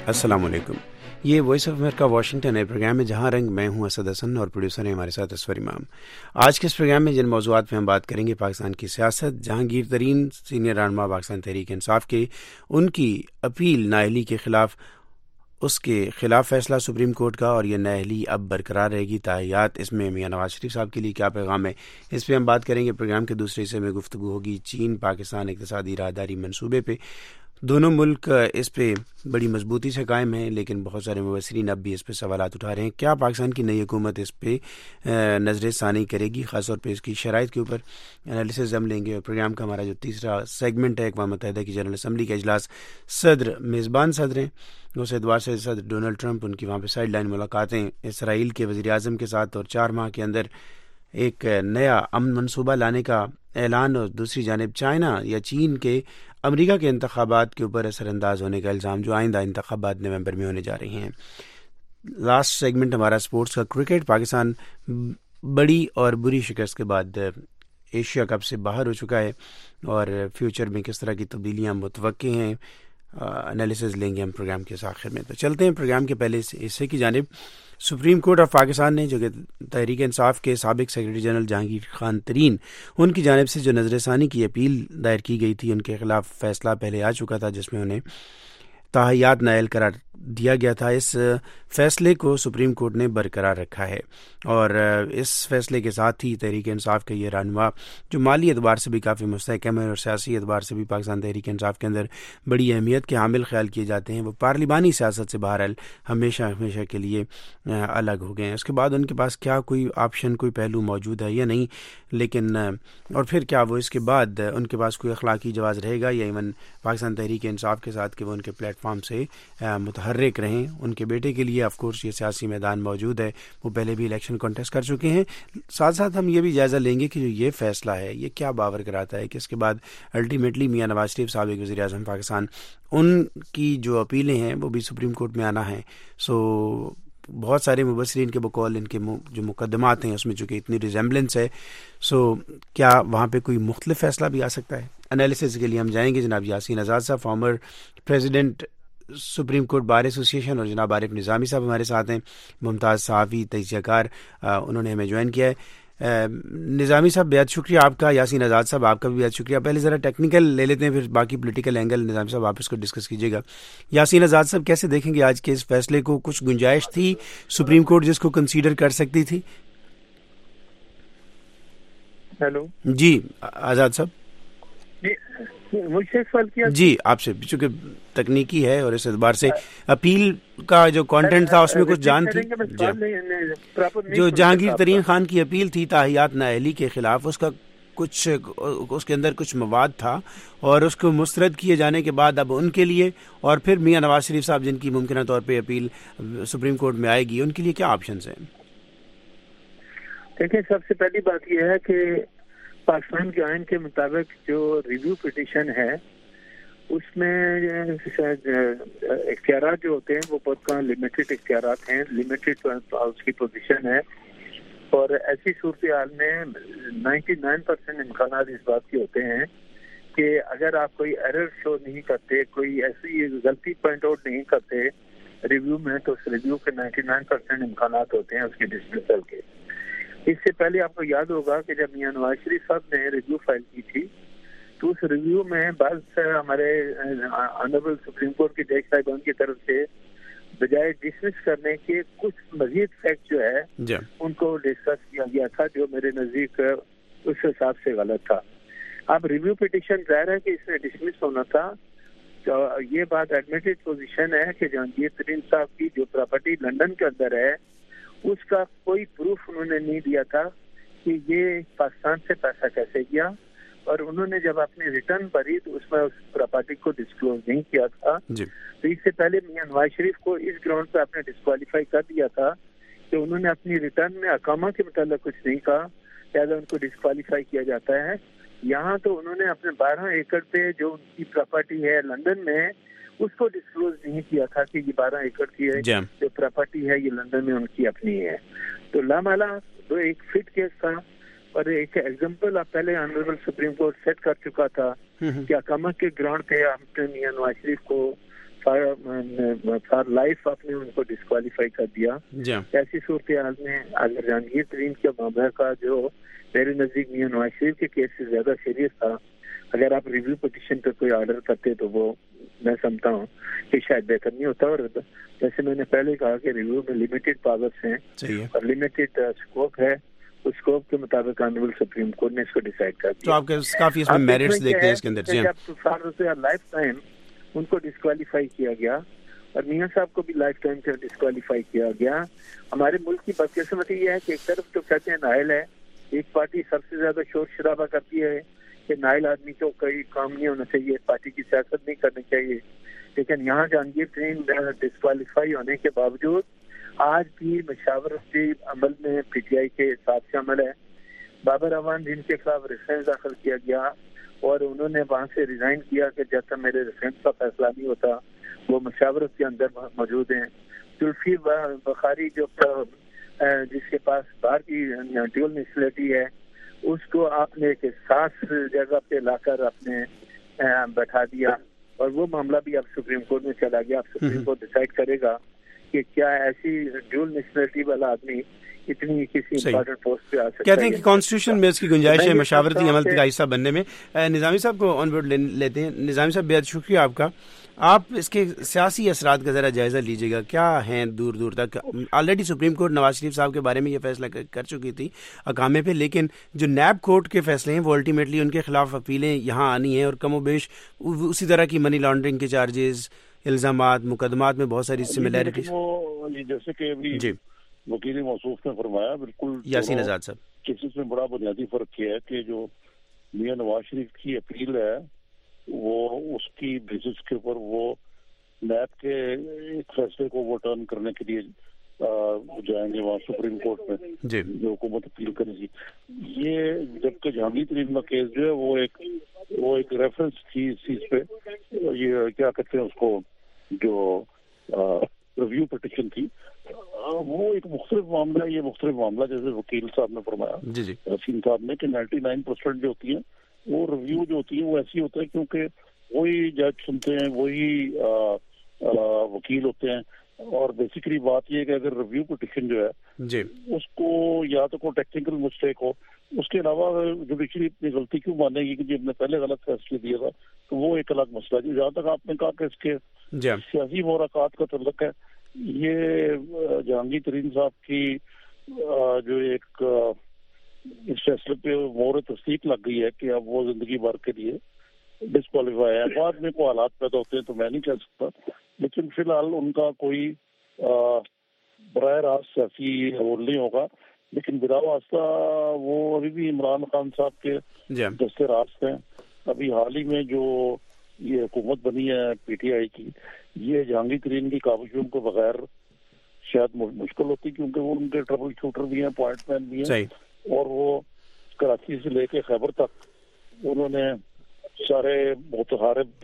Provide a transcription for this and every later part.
السلام علیکم. یہ وائس آف امریکہ واشنگٹن ہے پروگرام میں جہاں رنگ. میں ہوں اسد حسن اور پروڈیوسر ہیں ہمارے ساتھ اسور امام. آج کے اس پروگرام میں جن موضوعات پہ ہم بات کریں گے: پاکستان کی سیاست، جہانگیر ترین سینئر رہنما پاکستان تحریک انصاف کے، ان کی اپیل نااہلی کے خلاف، اس کے خلاف فیصلہ سپریم کورٹ کا، اور یہ نااہلی اب برقرار رہے گی تاحیات، اس میں میاں نواز شریف صاحب کے لیے کیا پیغام ہے، اس پہ ہم بات کریں گے. پروگرام کے دوسرے حصے میں گفتگو ہوگی چین پاکستان اقتصادی راہداری منصوبے پہ. دونوں ملک اس پہ بڑی مضبوطی سے قائم ہیں، لیکن بہت سارے مبصرین اب بھی اس پہ سوالات اٹھا رہے ہیں. کیا پاکستان کی نئی حکومت اس پہ نظر ثانی کرے گی، خاص طور پہ اس کی شرائط کے اوپر انالیسز ہم لیں گے. اور پروگرام کا ہمارا جو تیسرا سیگمنٹ ہے، اقوام متحدہ کی جنرل اسمبلی کا اجلاس، صدر میزبان صدر ہیں، اس اعتبار سے صدر ڈونلڈ ٹرمپ، ان کی وہاں پہ سائیڈ لائن ملاقاتیں اسرائیل کے وزیر اعظم کے ساتھ، اور 4 ماہ کے اندر ایک نیا امن منصوبہ لانے کا اعلان. اور دوسری جانب چائنا یا چین کے امریکہ کے انتخابات کے اوپر اثر انداز ہونے کا الزام، جو آئندہ انتخابات نومبر میں ہونے جا رہی ہیں. لاسٹ سیگمنٹ ہمارا سپورٹس کا. کرکٹ، پاکستان بڑی اور بری شکست کے بعد ایشیا کپ سے باہر ہو چکا ہے، اور فیوچر میں کس طرح کی تبدیلیاں متوقع ہیں، انالیسز لیں گے ہم پروگرام کے آخر میں. تو چلتے ہیں پروگرام کے پہلے حصے کی جانب. سپریم کورٹ آف پاکستان نے، جو کہ تحریک انصاف کے سابق سیکرٹری جنرل جہانگیر خان ترین، ان کی جانب سے جو نظر ثانی کی اپیل دائر کی گئی تھی، ان کے خلاف فیصلہ پہلے آ چکا تھا جس میں انہیں تاحیات نائل قرار دیا گیا تھا. اس فیصلے کو سپریم کورٹ نے برقرار رکھا ہے، اور اس فیصلے کے ساتھ ہی تحریک انصاف کا یہ رہنما، جو مالی اعتبار سے بھی کافی مستحکم ہے اور سیاسی اعتبار سے بھی پاکستان تحریک انصاف کے اندر بڑی اہمیت کے حامل خیال کیے جاتے ہیں، وہ پارلیمانی سیاست سے بہرحال ہمیشہ کے لیے الگ ہو گئے ہیں. اس کے بعد ان کے پاس کیا کوئی آپشن، کوئی پہلو موجود ہے یا نہیں، لیکن اور پھر کیا وہ اس کے بعد ان کے پاس کوئی اخلاقی جواز رہے گا، یا ایون پاکستان تحریک انصاف کے ساتھ کہ وہ ان کے پلیٹ فارم سے متحرک رہیں. ان کے بیٹے کے لیے آف کورس یہ سیاسی میدان موجود ہے، وہ پہلے بھی الیکشن کانٹیسٹ کر چکے ہیں. ساتھ ساتھ ہم یہ بھی جائزہ لیں گے کہ جو یہ فیصلہ ہے یہ کیا باور کراتا ہے کہ اس کے بعد الٹیمیٹلی میاں نواز شریف صاحب ایک وزیر اعظم پاکستان، ان کی جو اپیلیں ہیں وہ بھی سپریم کورٹ میں آنا ہے. سو بہت سارے مبصرین کے بقول ان کے جو مقدمات ہیں اس میں چونکہ اتنی ریزمبلنس ہے، سو کیا وہاں پہ کوئی مختلف فیصلہ بھی آ سکتا ہے. انالیسز کے لیے ہم جائیں گے جناب یاسین آزاد صاحب، former president supreme court bar association, اور جناب عارف نظامی صاحب ہمارے ساتھ ہیں، ممتاز صحافی، تجزیہ کار، انہوں نے ہمیں جوائن کیا ہے. نظامی صاحب بہت شکریہ آپ کا. یاسین آزاد صاحب آپ کا بھی بہت شکریہ. پہلے ذرا ٹیکنیکل لے لیتے ہیں، پھر باقی پولیٹیکل اینگل نظامی صاحب آپ اس کو ڈسکس کیجیے گا. یاسین آزاد صاحب کیسے دیکھیں گے آج کے اس فیصلے کو؟ کچھ گنجائش تھی سپریم کورٹ جس کو کنسیڈر کر سکتی تھی؟ ہیلو جی آزاد صاحب. مجھ سے سوال کیا؟ جی آپ سے، چونکہ تکنیکی ہے اور اس اعتبار سے اپیل کا جو کانٹینٹ تھا اس میں کچھ جان تھی. جو جہانگیر ترین خان کی اپیل تھی تاحیات نااہلی کے خلاف، اس کا کچھ اس کے اندر کچھ مواد تھا، اور اس کو مسترد کیے جانے کے بعد اب ان کے لیے، اور پھر میاں نواز شریف صاحب جن کی ممکنہ طور پہ اپیل سپریم کورٹ میں آئے گی، ان کے لیے کیا آپشنز ہیں؟ دیکھیں، سب سے پہلی بات یہ ہے کہ پاکستان کے آئین کے مطابق جو ریویو پٹیشن ہے اس میں اختیارات جو ہوتے ہیں وہ بہت لمیٹڈ اختیارات ہیں، لمیٹڈ اس کی پوزیشن ہے، اور ایسی صورتحال میں 99% امکانات اس بات کے ہوتے ہیں کہ اگر آپ کوئی ایرر شو نہیں کرتے، کوئی ایسی غلطی پوائنٹ آؤٹ نہیں کرتے ریویو میں، تو اس ریویو کے 99% امکانات ہوتے ہیں اس کی ڈسمسل کے. اس سے پہلے آپ کو یاد ہوگا کہ جب میاں نواز شریف صاحب نے ریویو فائل کی تھی تو اس ریویو میں بعض ہمارے آنریبل سپریم کورٹ کے جج صاحبان کی طرف سے بجائے ڈسمس کرنے کے کچھ مزید فیکٹ جو ہے ان کو ڈسکس کیا گیا تھا، جو میرے نزدیک اس حساب سے غلط تھا. اب ریویو پٹیشن ظاہر ہے کہ اس میں ڈسمس ہونا تھا. تو یہ بات ایڈمیٹڈ پوزیشن ہے کہ جہانگیر ترین صاحب کی جو پراپرٹی لندن کے اندر ہے اس کا کوئی پروف انہوں نے نہیں دیا تھا کہ یہ پاکستان سے پیسہ کیسے گیا، اور انہوں نے جب اپنی ریٹرن بھری تو اس میں اس پراپرٹی کو ڈسکلوز نہیں کیا تھا. تو اس سے پہلے میاں نواز شریف کو اس گراؤنڈ پہ آپ نے ڈسکوالیفائی کر دیا تھا کہ انہوں نے اپنی ریٹرن میں اقامہ کے متعلق کچھ نہیں کہا، لہٰذا ان کو ڈسکوالیفائی کیا جاتا ہے. یہاں تو انہوں نے اپنے 12 ایکڑ پہ جو ان کی پراپرٹی ہے لندن میں اس کو ڈسکلوز نہیں کیا تھا کہ یہ 12 ایکڑ کی ہے جو پراپرٹی ہے یہ لندن میں ان کی اپنی ہے. تو لامالا تو ایک فٹ کیس تھا، اور ایک ایگزامپل آپ پہلے آنریبل سپریم کورٹ سیٹ کر چکا تھا کہ اقامت کے گراؤنڈ پہ آپ نے میاں نواز شریف کو فار لائف آپ نے ان کو ڈسکوالیفائی کر دیا. ایسی صورتحال میں اگر جہانگیر ترین کے معاملہ کا جو میرے نزدیک میاں نواز شریف کے کیس سے زیادہ سیریس تھا، اگر آپ ریویو پٹیشن پہ کوئی آرڈر کرتے تو وہ میں سمجھتا ہوں کہ شاید بہتر نہیں ہوتا. اور جیسے میں نے پہلے کہا کہ ریویو میں لمیٹڈ پاورز ہیں اور لمیٹڈ اسکوپ ہے، اس اسکوپ کے مطابق آنریبل سپریم کورٹ نے اس کو ڈیسائیڈ کر دیا. تو آپ کافی اس میں میرٹس دیکھتے ہیں اس کے اندر. جب فار لائف ٹائم ان کو ڈسکوالیفائی کیا گیا اور میاں صاحب کو بھی لائف ٹائم سے ڈسکوالیفائی کیا گیا. ہمارے ملک کی بدقسمتی یہ ہے کہ ایک طرف تو کہتے ہیں نائل ہے، ایک پارٹی سب سے زیادہ شور شرابہ کرتی ہے کہ نائل آدمی کو کوئی کام نہیں ہونا چاہیے، پارٹی کی سیاست نہیں کرنی چاہیے. لیکن یہاں جہانگیر ترین ڈسکوالیفائی ہونے کے باوجود آج بھی مشاورتی عمل میں پی ٹی آئی کے ساتھ شامل ہے. بابر اعوان جن کے خلاف ریفرنس داخل کیا گیا اور انہوں نے وہاں سے ریزائن کیا کہ جب تک میرے ریفرنس کا فیصلہ نہیں ہوتا، وہ مشاورت کے اندر موجود ہیں. زلفی بخاری جو جس کے پاس باہر کی ڈیول نیشنلٹی ہے، اس کو آپ نے ایک خاص جگہ پہ لا کر اپنے بیٹھا دیا اور وہ معاملہ بھی اب سپریم کورٹ میں چلا گیا. اب سپریم کورٹ ڈیسائیڈ کرے گا کہ کیا ایسی ڈیول نیشنلٹی والا آدمی اتنی کسی امپورٹنٹ پوسٹ پہ آ سکتا ہے. کہتے ہیں کہ کانسٹیٹیوشن میں اس کی گنجائش ہے مشاورتی عمل کا حصہ بننے میں. نظامی صاحب کو آن بورڈ لیتے ہیں. نظامی صاحب بہت شکریہ آپ کا. آپ اس کے سیاسی اثرات کا ذرا جائزہ لیجیے گا، کیا ہیں دور دور تک. Already supreme court Nawaz Sharif صاحب کے بارے میں یہ فیصلہ کر چکی تھی اقامے پہ، لیکن جو نیب کورٹ کے فیصلے ہیں وہ الٹیمیٹلی ان کے خلاف اپیلیں یہاں آنی ہیں اور کم و بیش اسی طرح کی منی لانڈرنگ کے چارجز، الزامات، مقدمات میں بہت ساری سملیرٹیز. جیسے کہ ابھی وکیل موصوف نے فرمایا، بالکل یاسین آزاد صاحب، کیسز میں بڑا بنیادی فرق یہ ہے کہ جو میاں نواز شریف کی اپیل ہے وہ اس کی بیسس کے اوپر وہ نیب کے ایک فیصلے کو وہ ٹرن کرنے کے لیے جائیں گے وہاں سپریم کورٹ میں جو حکومت اپیل کرے گی. یہ جبکہ جہانگیر ترین کا کیس جو ہے وہ ایک ریفرنس تھی اس چیز پہ، یہ کیا کہتے ہیں اس کو، جو ریویو پٹیشن تھی، وہ ایک مختلف معاملہ ہے. یہ مختلف معاملہ جیسے وکیل صاحب نے فرمایا، یاسین صاحب نے، کہ 99% جو ہوتی ہیں وہ ریویو جو ہوتی ہیں وہ ایسی ہوتا ہے کیونکہ وہی جج سنتے ہیں، وہی وکیل ہوتے ہیں. اور بیسیکلی بات یہ ہے کہ اگر ریویو پٹیشن جو ہے اس کو یا تو کوئی ٹیکنیکل مسٹیک ہو، اس کے علاوہ جوڈیشری اپنی غلطی کیوں مانے گی کہ جب نے پہلے غلط فیصلے دیا تھا، تو وہ ایک الگ مسئلہ ہے. جہاں تک آپ نے کہا کہ اس کے سیاسی محرکات کا تعلق ہے، یہ جہانگیر ترین صاحب کی جو ایک اس فیصلے پہ مہر تصدیق لگ گئی ہے کہ اب وہ زندگی بھر کے لیے ڈسکوالیفائی ہے. بعد میں کوئی حالات پیدا ہوتے ہیں تو میں نہیں کہہ سکتا، لیکن فی الحال ان کا کوئی براہ راست سیاسی رول نہیں ہوگا. لیکن بلا واسطہ وہ ابھی بھی عمران خان صاحب کے دستے راست ہیں. ابھی حال ہی میں جو یہ حکومت بنی ہے پی ٹی آئی کی، یہ جہانگیر ترین کی کاوشوں کے بغیر شاید مشکل ہوتی، کیونکہ وہ ان کے ٹربل شوٹر بھی ہیں، پوائنٹ مین بھی ہیں، اور وہ کراچی سے لے کے خیبر تک انہوں نے سارے متحارب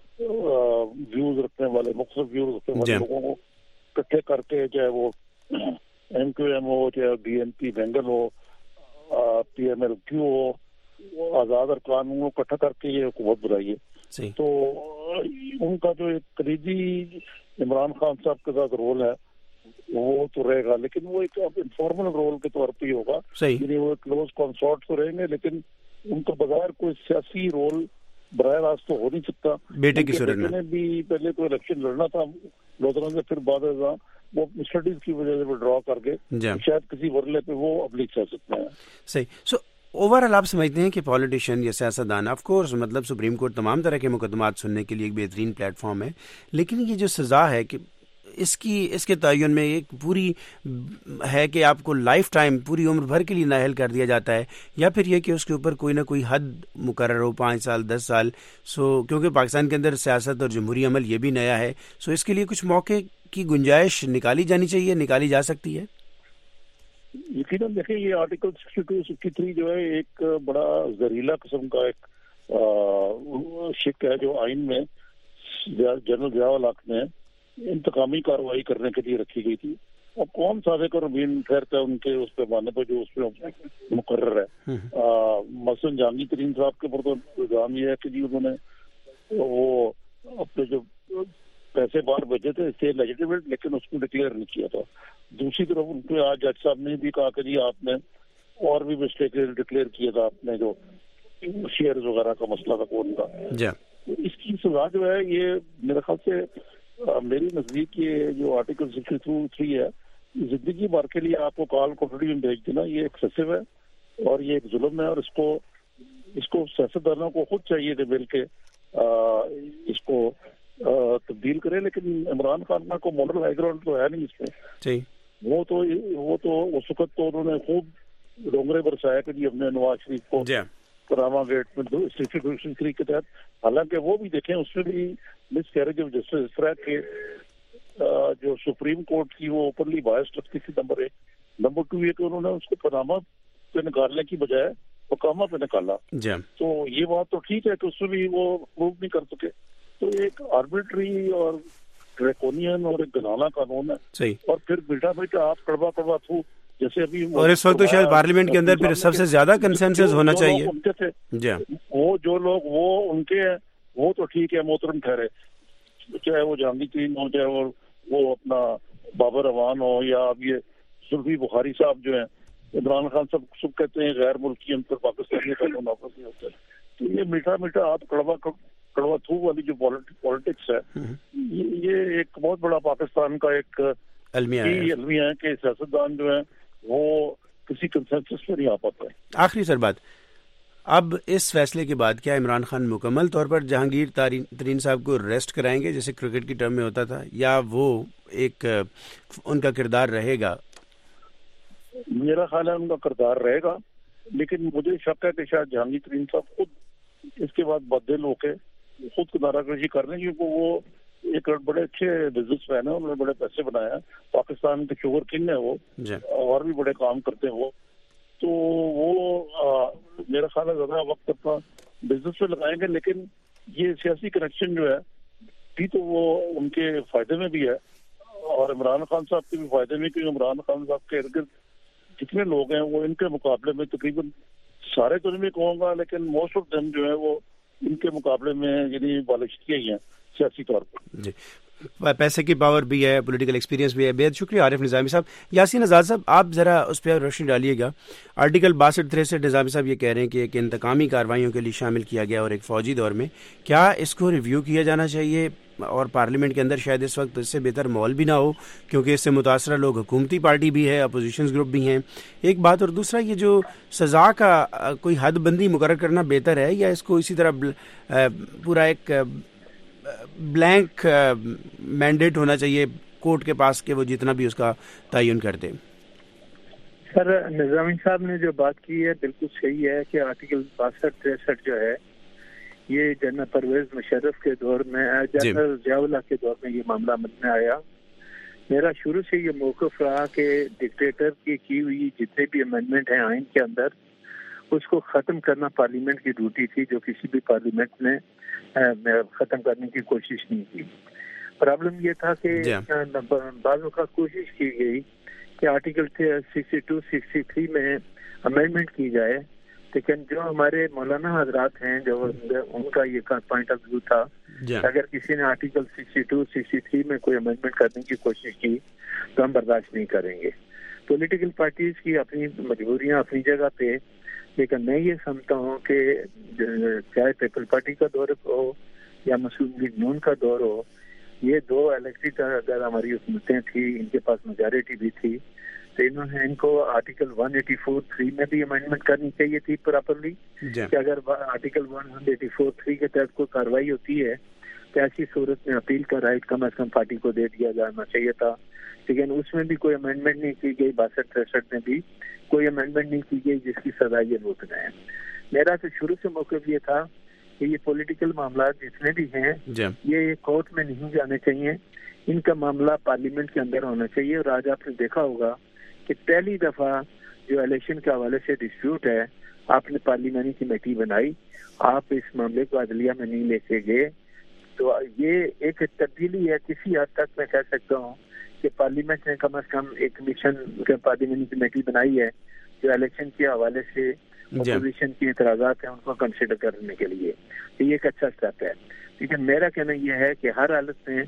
ویوز رکھنے والے، مختلف ویوز رکھنے والے لوگوں کو اکٹھے کر کے، چاہے وہ ایم کیو ایم ہو، چاہے بی این پی بینگل ہو، پی ایم ایل کیو ہو، آزاد ارکان ہو، اکٹھا کر کے یہ حکومت بنائی ہے. تو ان کا جو ایک قریبی عمران خان صاحب کے ساتھ رول ہے وہ تو رہے گا، لیکن وہ ایک انفارمل رول کے طور پہ ہی ہوگا. یعنی وہ کلوز کنسورٹ تو رہیں گے، لیکن ان کا بغیر کوئی سیاسی رول براہ راست تو ہو نہیں سکتا. بیٹے کی صورت میں بھی پہلے تو الیکشن لڑنا تھا لوتھرا سے، پھر بعد ازاں وہ اسٹڈیز کی وجہ سے ڈرا کر کے شاید کسی ورلے پہ وہ ابلیغ کر سکتے ہیں. صحیح. اوور آل آپ سمجھتے ہیں کہ پالیٹیشین یا سیاستدان، آف کورس مطلب سپریم کورٹ تمام طرح کے مقدمات سننے کے لیے ایک بہترین پلیٹ فارم ہے، لیکن یہ جو سزا ہے کہ اس کے تعین میں ایک پوری ہے کہ آپ کو لائف ٹائم، پوری عمر بھر کے لیے نااہل کر دیا جاتا ہے، یا پھر یہ کہ اس کے اوپر کوئی نہ کوئی حد مقرر ہو، 5 سال 10 سال. کیونکہ پاکستان کے اندر سیاست اور جمہوری عمل یہ بھی نیا ہے، اس کے لیے کچھ موقع کی گنجائش نکالی جانی چاہیے، نکالی جا سکتی ہے. یقیناً دیکھیں، یہ آرٹیکل 62 63 جو ہے ایک بڑا زہریلا قسم کا ایک شک ہے جو آئین میں جنرل ضیاء الحق نے انتقامی کارروائی کرنے کے لیے رکھی گئی تھی. اب کون صادق اور امین ٹھہرتا ہے ان کے اس پیمانے پہ جو اس پہ مقرر ہے. مثلاً جہانگیر ترین صاحب کے اوپر تو الزام یہ ہے کہ جی انہوں نے وہ اپنے جو پیسے باہر بھیجے تھے اسے لیجیٹیمیٹ، لیکن اس کو ڈکلیئر نہیں کیا تھا. دوسری طرف ان پہ آج جج صاحب نے بھی کہا کہ جی آپ نے اور بھی مسٹیک ڈکلیئر کیا تھا، آپ نے جو شیئرز وغیرہ کا مسئلہ تھا کون کا. اس کی سزا جو ہے یہ میرے خیال سے میری نزدیک یہ جو آرٹیکل 63 ہے زندگی بھر کے لیے آپ کو کال کوٹڑی میں بھیج دینا یہ ایکسیسو ہے اور یہ ایک ظلم ہے، اور اس کو سیاستدانوں کو خود چاہیے کہ مل کے اس کو تبدیل کرے. لیکن عمران خان کا کوئی ماڈل ہائی گراؤنڈ تو ہے نہیں اس میں. وہ تو اس وقت تو انہوں نے خوب ڈونگرے برسایا کہ جی ہم نے نواز شریف کو کراما گیٹ میں 63 کے تحت، حالانکہ وہ بھی دیکھیں اس میں بھی مس کیریج آف جسٹس اس طرح کے جو سپریم کورٹ کی وہ اوپنلی بائسڈ رکھتی تھی. نمبر 1. نمبر 2 یہ کہ انہوں نے اس کو پاناما پہ نکالنے کی بجائے پکاما پہ نکالا. تو یہ بات تو ٹھیک ہے کہ اس میں بھی وہ پروو نہیں کر سکے. تو ایک آربیٹری اور ڈریکونین اور ایک گنانا قانون ہے. اور پھر بیٹا آپ کڑوا تھو جیسے ابھی، اور اس وقت تو شاید پارلیمنٹ کے اندر پھر سب سے زیادہ کنسنسس ہونا چاہیے. وہ جو لوگ وہ ان کے ہیں وہ تو ٹھیک ہے محترم ٹھہرے، چاہے وہ جہانگیر ترین ہو، چاہے وہ اپنا بابر اعوان ہو، یا اب یہ زلفی بخاری صاحب جو ہیں. عمران خان سب کہتے ہیں غیر ملکی ہم پر پاکستانی کا منافع نہیں ہوتا ہے. تو یہ میٹھا آپ کڑوا تھو والی جو پالیٹکس ہے یہ ایک بہت بڑا پاکستان کا ایک المیہ ہے کہ سیاستدان جو ہیں وہ کسی کنسنسس پہ نہیں آ پاتا ہے. آخری سر بات، اب اس فیصلے کے بعد کیا عمران خان مکمل طور پر جہانگیر ترین صاحب کو ریسٹ کرائیں گے جیسے کرکٹ کی ٹرم میں ہوتا تھا، یا وہ ایک ان کا کردار رہے گا؟ میرا خیال ہے ان کا کردار رہے گا، لیکن مجھے شک ہے کہ شاید جہانگیر ترین صاحب خود اس کے بعد بدل ہو کے خود کنارہ کشی کر رہے ہیں، کیونکہ وہ ایک بڑے اچھے بزنس مین ہیں، انہوں نے بڑے پیسے بنائے ہیں، پاکستان کے شوگر کنگ ہے وہ، اور بھی بڑے کام کرتے ہیں وہ. تو وہ میرا خیال ہے زیادہ وقت اپنا بزنس پہ لگائیں گے، لیکن یہ سیاسی کنیکشن جو ہے بھی تو وہ ان کے فائدے میں بھی ہے اور عمران خان صاحب کے بھی فائدے میں، کیونکہ عمران خان صاحب کے ارد گرد جتنے لوگ ہیں وہ ان کے مقابلے میں تقریباً سارے تو نہیں کہوں گا لیکن موسٹ آف دم جو ہے وہ ان کے مقابلے میں یعنی بالشتیاں ہی ہیں سیاسی طور پر. پیسے کی پاور بھی ہے، پولیٹیکل ایکسپیرینس بھی ہے. بہت شکریہ عارف نظامی صاحب. یاسین آزاد صاحب آپ ذرا اس پہ روشنی ڈالیے گا. آرٹیکل 62-63 نظامی صاحب یہ کہہ رہے ہیں کہ ایک انتقامی کارروائیوں کے لیے شامل کیا گیا اور ایک فوجی دور میں، کیا اس کو ریویو کیا جانا چاہیے؟ اور پارلیمنٹ کے اندر شاید اس وقت اس سے بہتر ماحول بھی نہ ہو کیونکہ اس سے متاثرہ لوگ حکومتی پارٹی بھی ہے، اپوزیشن گروپ بھی ہیں، ایک بات. اور دوسرا یہ جو سزا کا کوئی حد بندی مقرر کرنا بہتر ہے یا اس کو اسی طرح پورا ایک بلینک مینڈیٹ ہونا چاہیے کورٹ کے پاس کہ وہ جتنا بھی اس کا تعین کر دے؟ سر نظامی صاحب نے جو بات کی ہے بالکل صحیح ہے کہ آرٹیکل 62-63 جو ہے یہ جنرل پرویز مشرف کے دور میں، جنرل ضیاء کے دور میں یہ معاملہ مد میں آیا. میرا شروع سے یہ موقف رہا کہ ڈکٹیٹر کی ہوئی جتنے بھی امینڈمنٹ ہیں آئین کے اندر اس کو ختم کرنا پارلیمنٹ کی ڈیوٹی تھی، جو کسی بھی پارلیمنٹ نے ختم کرنے کی کوشش نہیں کی. پرابلم یہ تھا کہ بعض اوقات کوشش کی گئی کہ آرٹیکل 62-63 میں امینڈمنٹ کی جائے، لیکن جو ہمارے مولانا حضرات ہیں جو ان کا یہ پوائنٹ آف ویو تھا اگر کسی نے آرٹیکل 62-63 میں کوئی امینڈمنٹ کرنے کی کوشش کی تو ہم برداشت نہیں کریں گے. پولیٹیکل پارٹیز کی اپنی مجبوریاں اپنی جگہ پہ، لیکن میں یہ سمجھتا ہوں کہ چاہے پیپل پارٹی کا دور ہو یا مسلم لیگ نون کا دور ہو، یہ دو الیکٹڈ اگر ہماری حکومتیں تھیں، ان کے پاس میجارٹی بھی تھی، تو انہوں نے ان کو آرٹیکل 184(3) میں بھی امینڈمنٹ کرنی چاہیے تھی پراپرلی کہ اگر آرٹیکل 184(3) کے تحت کوئی کارروائی ہوتی ہے تو ایسی صورت میں اپیل کا رائٹ کم از کم پارٹی کو دے دیا جانا چاہیے تھا. لیکن اس میں بھی کوئی امینڈمنٹ نہیں کی گئی. 62-63 میں بھی کوئی امینڈمنٹ نہیں کی گئی جس کی سزا یہ لوٹ گئے ہیں. میرا تو شروع سے موقف یہ تھا کہ یہ پولیٹیکل معاملات جتنے بھی ہیں یہ کورٹ میں نہیں جانے چاہیے، ان کا معاملہ پارلیمنٹ کے اندر ہونا چاہیے. اور آج آپ نے دیکھا ہوگا کہ پہلی دفعہ جو الیکشن کے حوالے سے ڈسپیوٹ ہے آپ نے پارلیمانی کمیٹی بنائی، آپ اس معاملے کو عدلیہ میں نہیں لے کے گئے. تو یہ ایک تبدیلی ہے. کسی حد تک میں کہہ سکتا ہوں کہ پارلیمنٹ نے کم از کم ایک کمیشن پارلیمانی کمیٹی بنائی ہے جو الیکشن کے حوالے سے اپوزیشن کی اعتراضات ہیں ان کو کنسیڈر کرنے کے لیے. یہ ایک اچھا اسٹیپ ہے. لیکن میرا کہنا یہ ہے کہ ہر حالت میں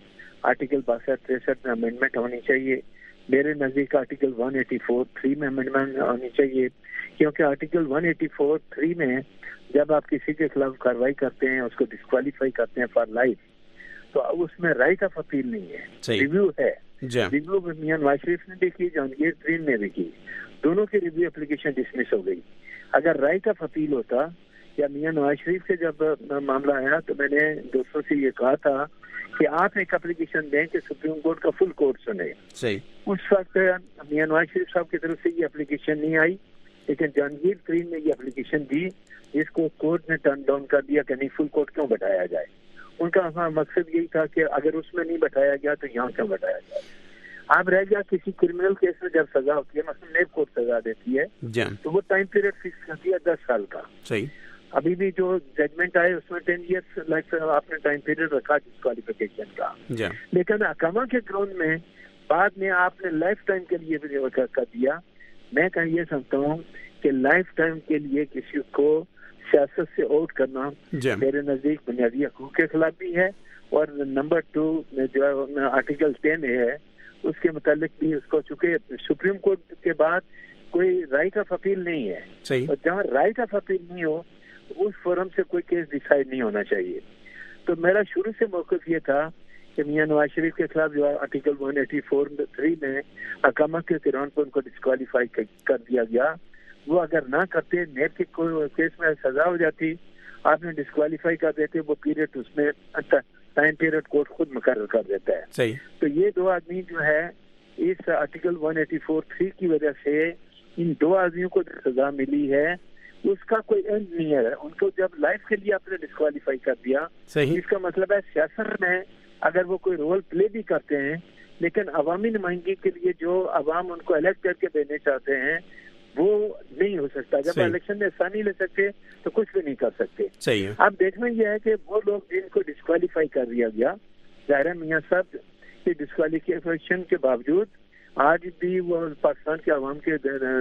आर्टिकल 62-63 में अमेंडमेंट होनी चाहिए। मेरे नज़दीक आर्टिकल 184(3) में अमेंडमेंट होनी चाहिए, क्योंकि आर्टिकल 184(3) में जब आप किसी के खिलाफ कार्रवाई करते हैं, उसको डिस्क्वालीफाई करते हैं फॉर लाइफ, तो उसमें राइट ऑफ अपील नहीं है, रिव्यू है। रिव्यू मियां नवाज शरीफ ने भी की, जहांगीर तरीन ने भी की, दोनों की रिव्यू एप्लीकेशन डिसमिस हो गई। अगर राइट ऑफ अपील होता, या मियां नवाज शरीफ के जब मामला आया तो मैंने दोस्तों से ये कहा था कि आप एक एप्लीकेशन दें कि सुप्रीम कोर्ट का फुल कोर्ट सुने। सही। उस वक्त मियां नवाज शरीफ साहब की तरफ से ये एप्लीकेशन नहीं आई, लेकिन जहांगीर तरीन ने ये एप्लीकेशन दी, जिसको कोर्ट ने टर्न डाउन कर दिया कि नहीं, फुल कोर्ट क्यों बैठाया जाए। उनका मकसद यही था कि अगर उसमें नहीं बैठाया गया तो यहाँ क्यों बैठाया जाए। आप रह गया किसी क्रिमिनल केस में जब सजा होती है, मतलब नेब कोर्ट सजा देती है, तो वो टाइम पीरियड फिक्स करती है 10 साल का। सही। अभी भी जो जजमेंट आए उसमें 10 ईयर्स लाइक आपने टाइम पीरियड रखा डिस्क्वालिफिकेशन का, लेकिन अकामा के ग्राउंड में बाद में आपने लाइफ टाइम के लिए भी कर दिया। मैं कहीं ये समझता हूँ कि लाइफ टाइम के लिए किसी को सियासत से आउट करना मेरे नजदीक बुनियादी हकूक के खिलाफ भी है, और नंबर 2 में जो आर्टिकल 10 है उसके मुतालिक भी उसको, चूंकि सुप्रीम कोर्ट के बाद कोई राइट ऑफ अपील नहीं है, और जहाँ राइट ऑफ अपील नहीं हो उस फोरम से कोई केस डिसाइड नहीं होना चाहिए। तो मेरा शुरू से मौक़िफ़ ये था कि मियां नवाज शरीफ के खिलाफ जो आर्टिकल 184(3) में अकामा के दौरान पर उनको डिस्क्वालीफाई कर दिया गया, वो अगर ना करते, नेब के केस में सजा हो जाती, आपने डिस्क्वालीफाई कर देते, वो पीरियड उसमें टाइम पीरियड कोर्ट खुद मुकर्रर कर देता है। सही। तो ये 2 आदमी जो है इस आर्टिकल 184(3) की वजह से इन 2 आदमियों को सजा मिली है, उसका कोई एंड नहीं है। उनको जब लाइफ के लिए आपने डिस्क्वालीफाई कर दिया, इसका मतलब है सियासत में अगर वो कोई रोल प्ले भी करते हैं, लेकिन अवामी नुमाइंदगी के लिए जो अवाम उनको इलेक्ट करके देने चाहते हैं वो नहीं हो सकता। जब इलेक्शन में हिस्सा नहीं ले सकते तो कुछ भी नहीं कर सकते। सही है। अब देखना यह है कि वो लोग जिनको डिस्क्वालीफाई कर दिया गया, ज़ाहिर मियां साहब की डिस्क्वालीफिकेशन के बावजूद आज भी वो पाकिस्तान के अवाम के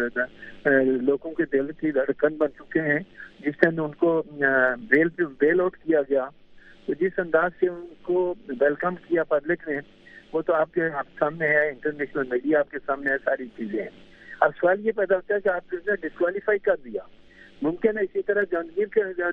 लोगों के दिल की धड़कन बन चुके हैं। जिस टाइम उनको बेल आउट किया गया, तो जिस अंदाज से उनको वेलकम किया पब्लिक ने, वो तो आपके सामने है, इंटरनेशनल मीडिया आपके सामने है, सारी चीजें हैं। अब सवाल ये पैदा होता है कि आप किसने डिस्क्वालीफाई कर दिया, मुमकिन है इसी तरह जहांगीर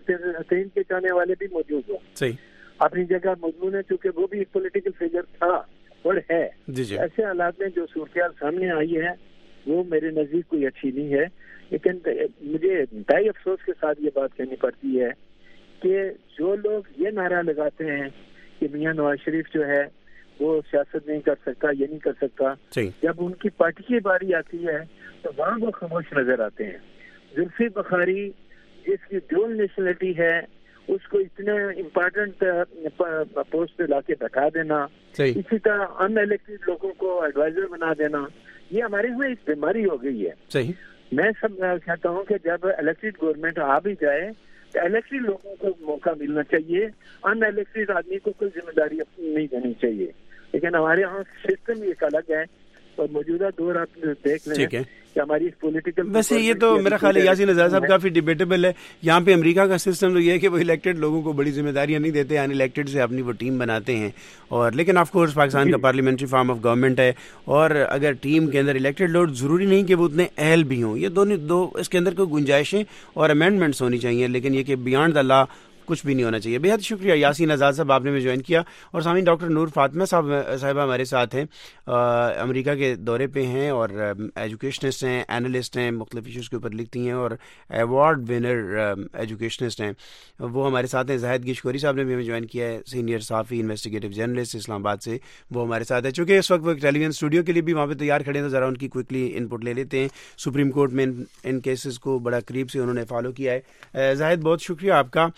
के के चाहने वाले भी मौजूद हो, सही अपनी जगह मौजूद है, क्योंकि वो भी एक पॉलिटिकल फिगर था और है। ऐसे हालात में जो सूरत सामने आई है वो मेरे नजदीक कोई अच्छी नहीं है। लेकिन मुझे इंतहाई अफसोस के साथ ये बात कहनी पड़ती है कि जो लोग ये नारा लगाते हैं कि मियां नवाज शरीफ जो है वो सियासत नहीं कर सकता, ये नहीं कर सकता, जब उनकी पार्टी की बारी आती है तो वहाँ वो खामोश नजर आते हैं। जुल्फी बुखारी जिसकी ड्यूल नेशनलिटी है, उसको इतने इम्पोर्टेंट पोस्ट पे लाके बैठा देना, इसी तरह अनइलेक्टेड लोगों को एडवाइजर बना देना, ये हमारे में एक बीमारी हो गई है। सही। मैं सब कहता हूँ कि जब इलेक्टेड गवर्नमेंट आ भी जाए तो इलेक्टेड लोगों को मौका मिलना चाहिए, अनइलेक्टेड आदमी को कोई जिम्मेदारी अपनी नहीं देनी चाहिए। लेकिन हमारे यहाँ सिस्टम एक अलग है, और मौजूदा दौर आप देख लें कि हमारी पॉलिटिकल, वैसे ये तो मेरा ख्याल है यासीन आजाद साहब काफी डिबेटेबल है। यहाँ पे अमेरिका का सिस्टम तो ये है कि वो इलेक्टेड लोगों को बड़ी जिम्मेदारियां नहीं देते, अनइलेक्टेड से अपनी वो टीम बनाते हैं। और लेकिन ऑफ कोर्स पाकिस्तान का पार्लियामेंट्री फॉर्म ऑफ गवर्नमेंट है, और अगर टीम के अंदर इलेक्टेड लोग जरूरी नहीं कि वो उतने अहल भी हों, ये दो इसके अंदर कोई गुंजाइशें और अमेंडमेंट्स होनी चाहिए, लेकिन ये कि बियॉन्ड द लॉ कुछ भी नहीं होना चाहिए। बेहद शुक्रिया यासीन आज़ाद साहब, आपने में ज्वाइन किया। और सामीन डॉक्टर नूर फातिमा साहिबा हमारे साथ हैं, अमेरिका के दौरे पे हैं और एजुकेशनिस्ट हैं, एनालिस्ट हैं, मुख्तलिफ इशूज़ के ऊपर लिखती हैं और अवार्ड विनर एजुकेशनिस्ट हैं। वो हमारे साथ हैं। जाहिद गिशकोरी साहब ने भी हमें ज्वाइन किया है, सीनियर साफ़ी इन्वेस्टिगेटिव जर्नलिस्ट इस्लामाबाद से, वो हमारे साथ है। चूँकि इस वक्त वो एक टेलीविजन स्टूडियो के लिए भी वहाँ पर तैयार खड़े हैं, तो ज़रा उनकी क्विकली इनपुट ले लेते हैं। सुप्रीम कोर्ट में इन केसेस को बड़ा करीब से उन्होंने फॉलो किया है। जाहिद, बहुत शुक्रिया आपका।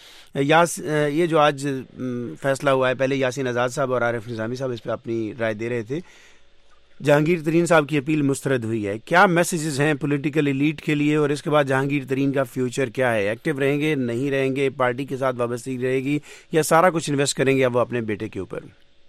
ये जो आज फैसला हुआ है, पहले यासीन आज़ाद साहब और आरिफ निज़ामी साहब इस पर अपनी राय दे रहे थे। जहांगीर तरीन साहब की अपील मुस्तरद हुई है, क्या मैसेजेस हैं पॉलिटिकल एलीट के लिए, और इसके बाद जहांगीर तरीन का फ्यूचर क्या है? एक्टिव रहेंगे, नहीं रहेंगे, पार्टी के साथ वाबस्ती रहेगी, या सारा कुछ इन्वेस्ट करेंगे अब वो अपने बेटे के ऊपर?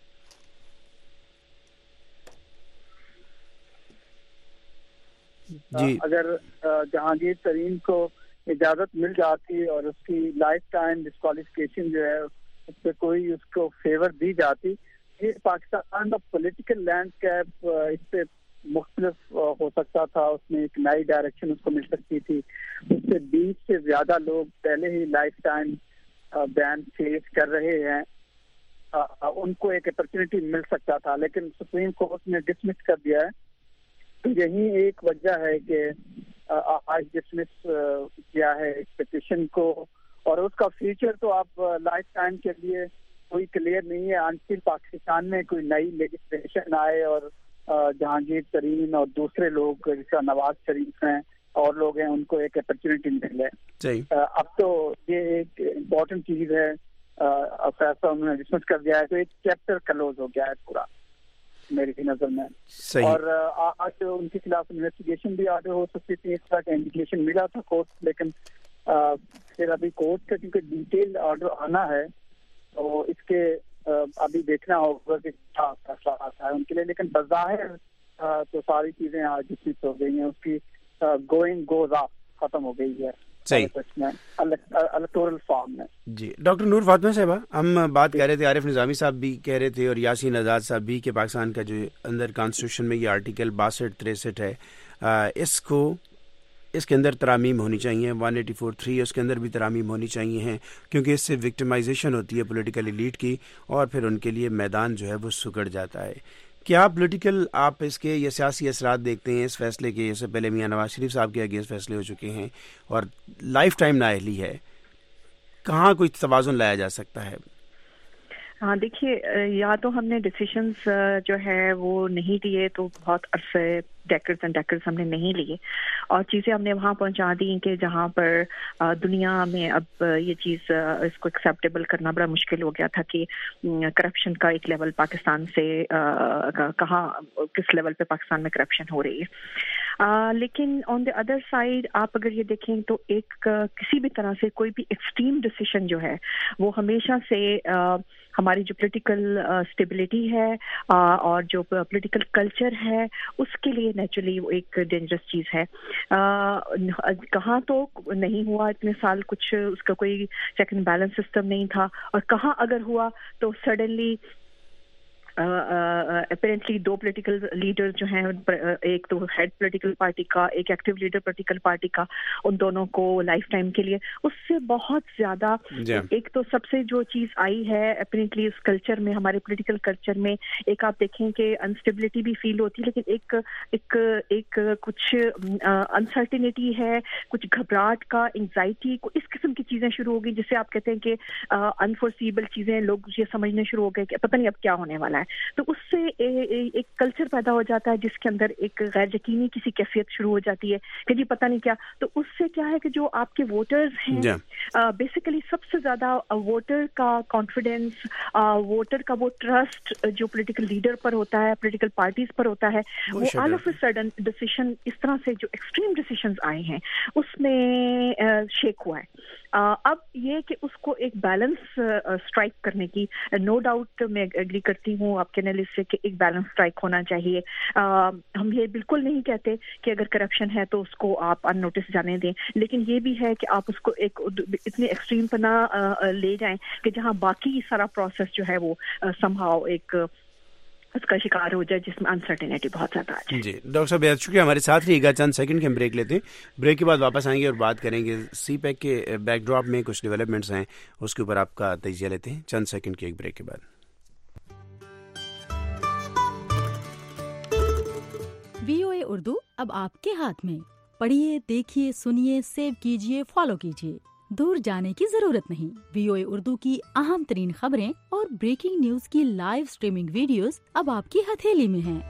जी, अगर जहांगीर तरीन को इजाजत मिल जाती और उसकी लाइफ टाइम डिस्क्वालिफिकेशन जो है उस पर कोई उसको फेवर दी जाती, یہ پاکستان کا پولیٹیکل لینڈسکیپ اس سے مختلف ہو سکتا تھا، اس میں ایک نئی ڈائریکشن اس کو مل سکتی تھی. اس سے 20 سے زیادہ لوگ پہلے ہی لائف ٹائم بین فیس کر رہے ہیں، ان کو ایک اپرچونٹی مل سکتا تھا، لیکن سپریم کورٹ نے ڈسمس کر دیا ہے. تو یہی ایک وجہ ہے کہ آج ڈسمس کیا ہے اس پٹیشن کو، اور اس کا فیوچر تو آپ لائف ٹائم کے لیے کوئی کلیئر نہیں ہے انٹل پاکستان میں کوئی نئی لیجسلیشن آئے اور جہانگیر ترین اور دوسرے لوگ جس کا نواز شریف ہیں اور لوگ ہیں ان کو ایک اپرچونٹی ملے. اب تو یہ ایک امپورٹنٹ چیز ہے، فیصلہ انہوں نے ڈسمس کر دیا ہے، تو ایک چیپٹر کلوز ہو گیا ہے پورا میری نظر میں. اور آج ان کے خلاف انویسٹیگیشن بھی آگے ہو سکتی تھی، اس طرح کا انڈیکیشن ملا تھا کورٹ، لیکن پھر ابھی کورٹ کا کیونکہ ڈیٹیل آرڈر آنا ہے تو اس کے ابھی دیکھنا ہوگا کہ کیا فیصلہ آتا ہے ان کے لیے. لیکن بظاہر تو ساری چیزیں آج ڈسمس ہو گئی ہیں، اس کی گوئنگ گوز آف ختم ہو گئی ہے الیکٹورل فارم میں. جی ڈاکٹر نور فاطمہ صاحبہ، ہم بات کر رہے تھے، عارف نظامی صاحب بھی کہہ رہے تھے اور یاسین آزاد صاحب بھی کہ پاکستان کا جو اندر کانسٹیٹیوشن میں یہ آرٹیکل 62-63 ہے، اس کے اندر ترامیم ہونی چاہیے. 184(3) اس کے اندر بھی ترامیم ہونی چاہیے ہیں، کیونکہ اس سے وکٹمائزیشن ہوتی ہے پولیٹیکل ایلیٹ کی، اور پھر ان کے لیے میدان جو ہے وہ سکڑ جاتا ہے. کیا پولیٹیکل آپ اس کے یہ سیاسی اثرات دیکھتے ہیں اس فیصلے کے؟ اس سے پہلے میاں نواز شریف صاحب کے اگینسٹ فیصلے ہو چکے ہیں اور لائف ٹائم نااہلی ہے، کہاں کوئی توازن لایا جا سکتا ہے؟ ہاں دیکھیے، یا تو ہم نے ڈیسیشنز جو ہے وہ نہیں لیے، تو بہت عرصے ڈیکڈز اینڈ ڈیکڈز ہم نے نہیں لیے، اور چیزیں ہم نے وہاں پہنچا دی کہ جہاں پر دنیا میں اب یہ چیز اس کو ایکسیپٹیبل کرنا بڑا مشکل ہو گیا تھا کہ کرپشن کا ایک لیول پاکستان سے کہاں کس لیول پہ پاکستان میں کرپشن ہو رہی ہے. لیکن آن دی ادر سائڈ آپ اگر یہ دیکھیں تو ایک کسی بھی طرح سے کوئی بھی ایکسٹریم ڈیسیشن جو ہے وہ ہمیشہ سے ہماری جو پولیٹیکل اسٹیبلٹی ہے اور جو پولیٹیکل کلچر ہے اس کے لیے نیچرلی وہ ایک ڈینجرس چیز ہے. کہاں تو نہیں ہوا اتنے سال کچھ اس کا کوئی چیک اینڈ بیلنس سسٹم نہیں تھا، اور کہاں اگر ہوا تو سڈنلی اپیرنٹلی دو پولیٹیکل لیڈر جو ہیں، ایک تو ہیڈ پولیٹیکل پارٹی کا، ایک ایکٹیو لیڈر پولیٹیکل پارٹی کا، ان دونوں کو لائف ٹائم کے لیے اس سے بہت زیادہ ایک تو سب سے جو چیز آئی ہے اپیرنٹلی اس کلچر میں، ہمارے پولیٹیکل کلچر میں، ایک آپ دیکھیں کہ انسٹیبلٹی بھی فیل ہوتی ہے، لیکن ایک کچھ انسرٹینٹی ہے، کچھ گھبراہٹ کا، انگزائٹی کو، اس قسم کی چیزیں شروع ہو گئی جسے آپ کہتے ہیں کہ انفورسیبل چیزیں، لوگ یہ سمجھنے شروع ہو گئے کہ پتہ نہیں اب کیا ہونے والا ہے. تو اس سے ایک کلچر پیدا ہو جاتا ہے جس کے اندر ایک غیر یقینی کسی کیفیت شروع ہو جاتی ہے کہ جی پتہ نہیں کیا. تو اس سے کیا ہے کہ جو آپ کے ووٹرز ہیں، بیسیکلی سب سے زیادہ ووٹر کا کانفیڈینس، ووٹر کا وہ ٹرسٹ جو پولیٹیکل لیڈر پر ہوتا ہے، پولیٹیکل پارٹیز پر ہوتا ہے، وہ all of a sudden decision اس طرح سے جو ایکسٹریم ڈیسیشنز آئے ہیں اس میں شیک ہوا ہے. اب یہ کہ اس کو ایک بیلنس اسٹرائک کرنے کی، نو ڈاؤٹ میں ایگری کرتی ہوں آپ کے انالیسس سے کہ ایک بیلنس اسٹرائک ہونا چاہیے. ہم یہ بالکل نہیں کہتے کہ اگر کرپشن ہے تو اس کو آپ ان نوٹس جانے دیں، لیکن یہ بھی ہے کہ آپ اس کو ایک اتنے ایکسٹریم پر نہ لے جائیں کہ جہاں باقی سارا پروسیس جو ہے وہ سم ہاؤ ایک اس کا شکار ہو جائے جس میں انسرٹینٹی بہت زیادہ آ جائے. جی ڈاکٹر صاحب بہت شکریہ، ہمارے ساتھ رہیے گا. چند سیکنڈ کے ہم بریک لیتے ہیں، بریک کے بعد واپس آئیں گے اور بات کریں گے سی پیک کے بیک ڈراپ میں کچھ ڈیولپمنٹس ہیں، اس کے اوپر آپ کا تجزیہ لیتے ہیں چند سیکنڈ کے ایک بریک کے بعد. VOA اردو اب آپ کے ہاتھ میں، پڑھیے، دیکھیے، سنیے، سیو کیجیے، فالو کیجیے، دور جانے کی ضرورت نہیں. VOA اردو کی اہم ترین خبریں اور بریکنگ نیوز کی لائیو سٹریمنگ ویڈیوز اب آپ کی ہتھیلی میں ہیں.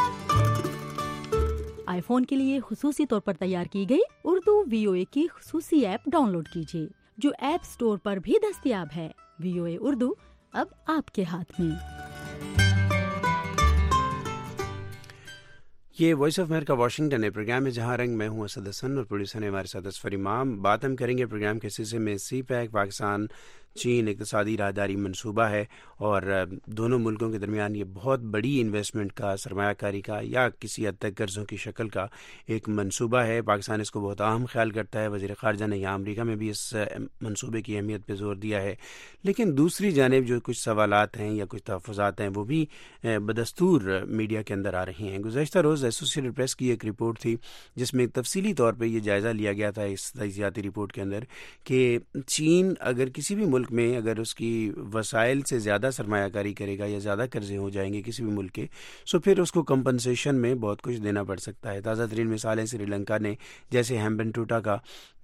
آئی فون کے لیے خصوصی طور پر تیار کی گئی اردو VOA کی خصوصی ایپ ڈاؤن لوڈ کیجیے جو ایپ سٹور پر بھی دستیاب ہے. VOA اردو اب آپ کے ہاتھ میں. یہ وائس آف امریکہ واشنگٹن ہے، پروگرام ہے جہاں رنگ، میں ہوں اسد حسن اور پروڈیوسر ہے ہمارے ساتھ اسفر امام. بات ہم کریں گے پروگرام کے سلسلے میں سی پیک، پاکستان چین اقتصادی راہداری منصوبہ ہے، اور دونوں ملکوں کے درمیان یہ بہت بڑی انویسٹمنٹ کا، سرمایہ کاری کا یا کسی حد تک قرضوں کی شکل کا ایک منصوبہ ہے. پاکستان اس کو بہت اہم خیال کرتا ہے. وزیر خارجہ نے یہاں امریکہ میں بھی اس منصوبے کی اہمیت پہ زور دیا ہے. لیکن دوسری جانب جو کچھ سوالات ہیں یا کچھ تحفظات ہیں وہ بھی بدستور میڈیا کے اندر آ رہے ہیں. گزشتہ روز ایسوسیٹڈ پریس کی ایک رپورٹ تھی جس میں تفصیلی طور پہ یہ جائزہ لیا گیا تھا اس تجزیاتی رپورٹ کے اندر کہ چین اگر کسی بھی ملک میں اگر اس کی وسائل سے زیادہ سرمایہ کاری کرے گا یا زیادہ قرضے ہو جائیں گے کسی بھی ملک کے، سو پھر اس کو کمپنسیشن میں بہت کچھ دینا پڑ سکتا ہے. تازہ ترین مثالیں سری لنکا نے جیسے ہیمبن ٹوٹا کا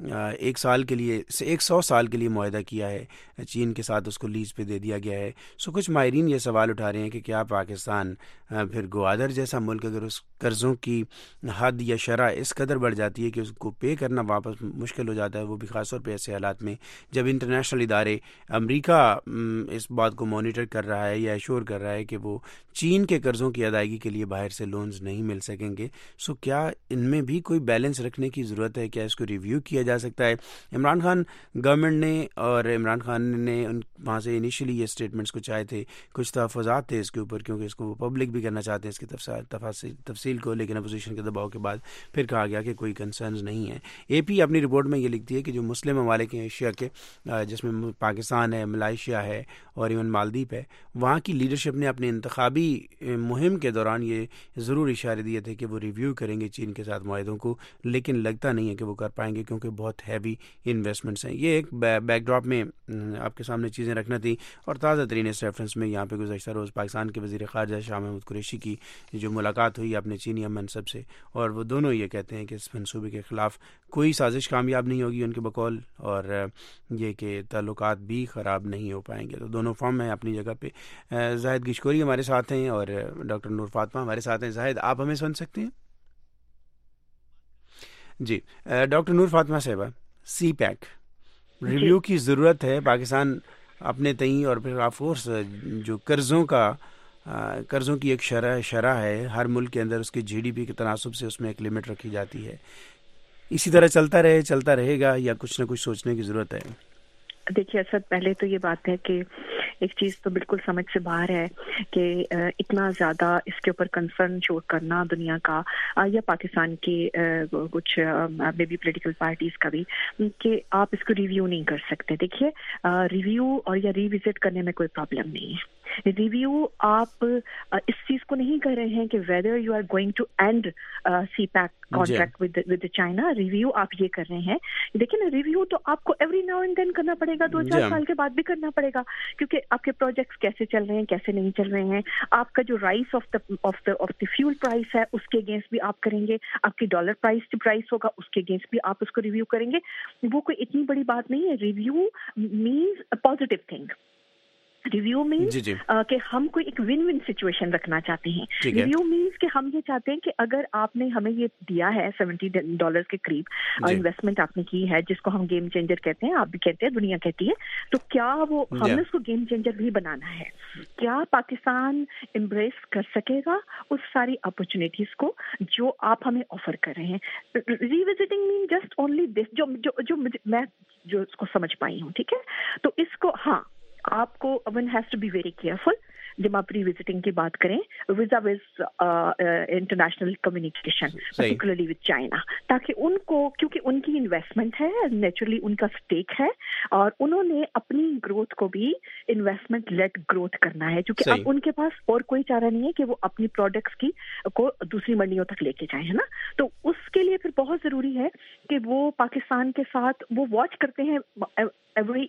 100 سال کے لیے معاہدہ کیا ہے چین کے ساتھ، اس کو لیز پہ دے دیا گیا ہے. سو کچھ ماہرین یہ سوال اٹھا رہے ہیں کہ کیا پاکستان پھر گوادر جیسا ملک اگر اس قرضوں کی حد یا شرح اس قدر بڑھ جاتی ہے کہ اس کو پے کرنا واپس مشکل ہو جاتا ہے، وہ بھی خاص طور پہ ایسے حالات میں جب انٹرنیشنل ادارے، امریکہ اس بات کو مانیٹر کر رہا ہے یا ایشور کر رہا ہے کہ وہ چین کے قرضوں کی ادائیگی کے لیے باہر سے لونز نہیں مل سکیں گے. سو کیا ان میں بھی کوئی بیلنس رکھنے کی ضرورت ہے؟ کیا اس کو ریویو کیا جا سکتا ہے؟ عمران خان گورنمنٹ نے اور عمران خان نے وہاں سے انیشلی یہ اسٹیٹمنٹس کو چاہے تھے، کچھ تحفظات تھے اس کے اوپر کیونکہ اس کو وہ پبلک بھی کرنا چاہتے ہیں اس کی تفصیل کو، لیکن اپوزیشن کے دباؤ کے بعد پھر کہا گیا کہ کوئی کنسرنز نہیں ہے. اے پی اپنی رپورٹ میں یہ لکھتی ہے کہ جو مسلم ممالک ہیں ایشیا کے، جس میں پاکستان ہے، ملائیشیا ہے اور ایون مالدیپ ہے، وہاں کی لیڈرشپ نے اپنے انتخابی مہم کے دوران یہ ضرور اشارے دیے تھے کہ وہ ریویو کریں گے چین کے ساتھ معاہدوں کو، لیکن لگتا نہیں ہے کہ وہ کر پائیں گے کیونکہ بہت ہیوی انویسٹمنٹس ہیں. یہ ایک بیک ڈراپ میں آپ کے سامنے چیزیں رکھنا تھی. اور تازہ ترین اس ریفرنس میں یہاں پہ گزشتہ روز پاکستان کے وزیر خارجہ شاہ محمود قریشی کی جو ملاقات ہوئی اپنے چینی منصب سے، اور وہ دونوں یہ کہتے ہیں کہ اس منصوبے کے خلاف کوئی سازش کامیاب نہیں ہوگی ان کے بقول، اور یہ کہ تعلقات بھی خراب نہیں ہو پائیں گے. تو دونوں فارم ہیں اپنی جگہ پہ. زاہد گشکوری ہمارے ساتھ ہیں اور ڈاکٹر نور فاطمہ ہمارے ساتھ ہیں. زاہد، آپ ہمیں سن سکتے ہیں؟ جی ڈاکٹر نور فاطمہ صاحبہ، سی پیک ریویو کی ضرورت ہے. پاکستان اپنے تئیں اور پھر آف کورس جو قرضوں کی ایک شرح ہے ہر ملک کے اندر، اس کے جی ڈی پی کے تناسب سے اس میں ایک لمٹ رکھی جاتی ہے. اسی طرح چلتا رہے گا یا کچھ نہ کچھ سوچنے کی ضرورت ہے؟ دیکھیے اسد، پہلے تو یہ بات ہے کہ ایک چیز تو بالکل سمجھ سے باہر ہے کہ اتنا زیادہ اس کے اوپر کنسرن شو کرنا دنیا کا یا پاکستان کی کچھ مے بی پولیٹیکل پارٹیز کا بھی، کہ آپ اس کو ریویو نہیں کر سکتے. دیکھیے ریویو اور یا ریوزٹ کرنے میں کوئی پرابلم نہیں ہے. ریویو آپ اس چیز کو نہیں کر رہے ہیں کہ whether you are going to end CPEC contract with China. Review آپ یہ کر رہے ہیں، دیکھیں نا، ریویو تو آپ کو ایوری ناؤ اینڈ دین کرنا پڑے گا، 2-4 سال کے بعد بھی کرنا پڑے گا، کیونکہ آپ کے پروجیکٹس کیسے چل رہے ہیں، کیسے نہیں چل رہے ہیں. آپ کا جو rise of the fuel price ہے اس کے اگینسٹ بھی آپ کریں گے. آپ کی ڈالر پرائس ہوگا اس کے اگینسٹ بھی آپ اس کو ریویو کریں گے. وہ کوئی اتنی بڑی بات نہیں ہے. Review means a positive thing. Review means کہ ہم کوئی ایک ون ون سچویشن رکھنا چاہتے ہیں. ریویو مینس کہ ہم یہ چاہتے ہیں کہ اگر آپ نے ہمیں یہ دیا ہے $70 کے قریب انویسٹمنٹ آپ نے کی ہے، جس کو ہم گیم چینجر کہتے ہیں، آپ بھی کہتے ہیں، دنیا کہتی ہے، تو کیا وہ ہم نے اس کو گیم چینجر بھی بنانا ہے؟ کیا پاکستان امبریس کر سکے گا اس ساری اپرچونیٹیز کو جو آپ ہمیں آفر کر رہے ہیں؟ Revisiting mean just only this, جو میں جو اس کو سمجھ پائی ہوں، ٹھیک ہے. تو اس کو آپ کو one has to be very careful جب آپ ری وزٹنگ کی بات کریں vis a vis international communication particularly with China, تاکہ ان کو، کیونکہ ان کی انویسٹمنٹ ہے، نیچرلی ان کا اسٹیک ہے، اور انہوں نے اپنی گروتھ کو بھی انویسٹمنٹ لیڈ گروتھ کرنا ہے، کیونکہ اب ان کے پاس اور کوئی چارہ نہیں ہے کہ وہ اپنی پروڈکٹس کی کو دوسری منڈیوں تک لے کے جائیں، ہے نا. تو اس کے لیے پھر بہت ضروری ہے کہ وہ پاکستان کے ساتھ وہ واچ کرتے ہیں ایوری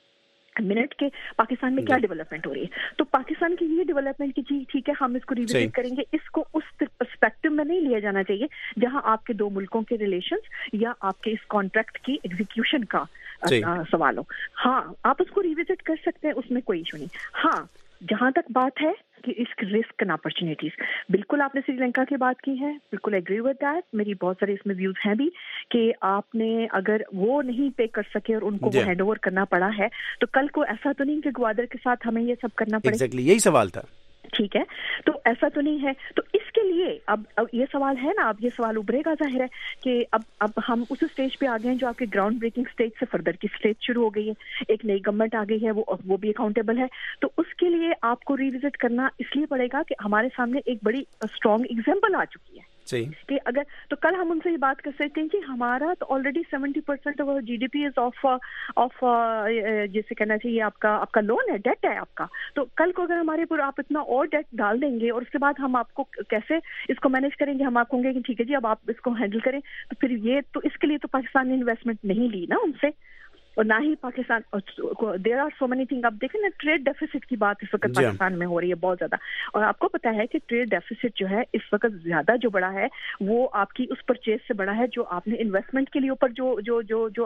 منٹ کے پاکستان میں کیا ڈیولپمنٹ ہو رہی ہے. تو پاکستان کی یہ ڈیولپمنٹ کی جی ٹھیک ہے ہم اس کو ریوزٹ کریں گے، اس کو اس پرسپیکٹو میں نہیں لیا جانا چاہیے جہاں آپ کے دو ملکوں کے ریلیشنز یا آپ کے اس کانٹریکٹ کی ایگزیکیوشن کا سوال ہو. ہاں آپ اس کو ریوزٹ کر سکتے ہیں، اس میں کوئی ایشو نہیں. ہاں جہاں تک بات ہے کہ اس رسک اینڈ اپرچونیٹیز، بالکل آپ نے سری لنکا کی بات کی ہے، بالکل ایگری ود دیٹ. میری بہت سارے اس میں ویوز ہیں بھی کہ آپ نے اگر وہ نہیں پے کر سکے اور ان کو وہ ہینڈ اوور کرنا پڑا ہے، تو کل کو ایسا تو نہیں کہ گوادر کے ساتھ ہمیں یہ سب کرنا پڑے. ایگزیکٹلی یہی سوال تھا. ٹھیک ہے, تو ایسا تو نہیں ہے. تو اس کے لیے اب یہ سوال ہے نا, اب یہ سوال ابھرے گا ظاہر ہے کہ اب ہم اس اسٹیج پہ آ گئے ہیں جو آپ کے گراؤنڈ بریکنگ اسٹیج سے فردر کی اسٹیج شروع ہو گئی ہے. ایک نئی گورنمنٹ آ گئی ہے, وہ بھی اکاؤنٹیبل ہے. تو اس کے لیے آپ کو ریوزٹ کرنا اس لیے پڑے گا کہ ہمارے سامنے ایک بڑی اسٹرانگ ایگزامپل آ چکی ہے. کہ اگر تو کل ہم ان سے یہ بات کر سکتے ہیں کہ ہمارا تو already 70% of G D P is of جیسے کہنا چاہیے آپ کا لون ہے, ڈیٹ ہے آپ کا. تو کل کو اگر ہمارے اوپر آپ اتنا اور ڈیٹ ڈال دیں گے اور اس کے بعد ہم آپ کو کیسے اس کو مینیج کریں گے؟ ہم آپ کو کہیں گے کہ ٹھیک ہے جی اب آپ اس کو ہینڈل کریں. تو پھر یہ تو اس کے لیے تو پاکستان نے انویسٹمنٹ نہیں لی نا ان سے, اور نہ ہی Pakistan. There are so many thing. اب دیکھیں نا, ٹریڈ ڈیفیسٹ کی بات اس وقت پاکستان میں ہو رہی ہے بہت زیادہ, اور آپ کو پتا ہے کہ ٹریڈ ڈیفیسٹ جو ہے اس وقت زیادہ جو بڑا ہے وہ آپ کی اس پرچیز سے بڑا ہے جو آپ نے انویسٹمنٹ کے لیے اوپر جو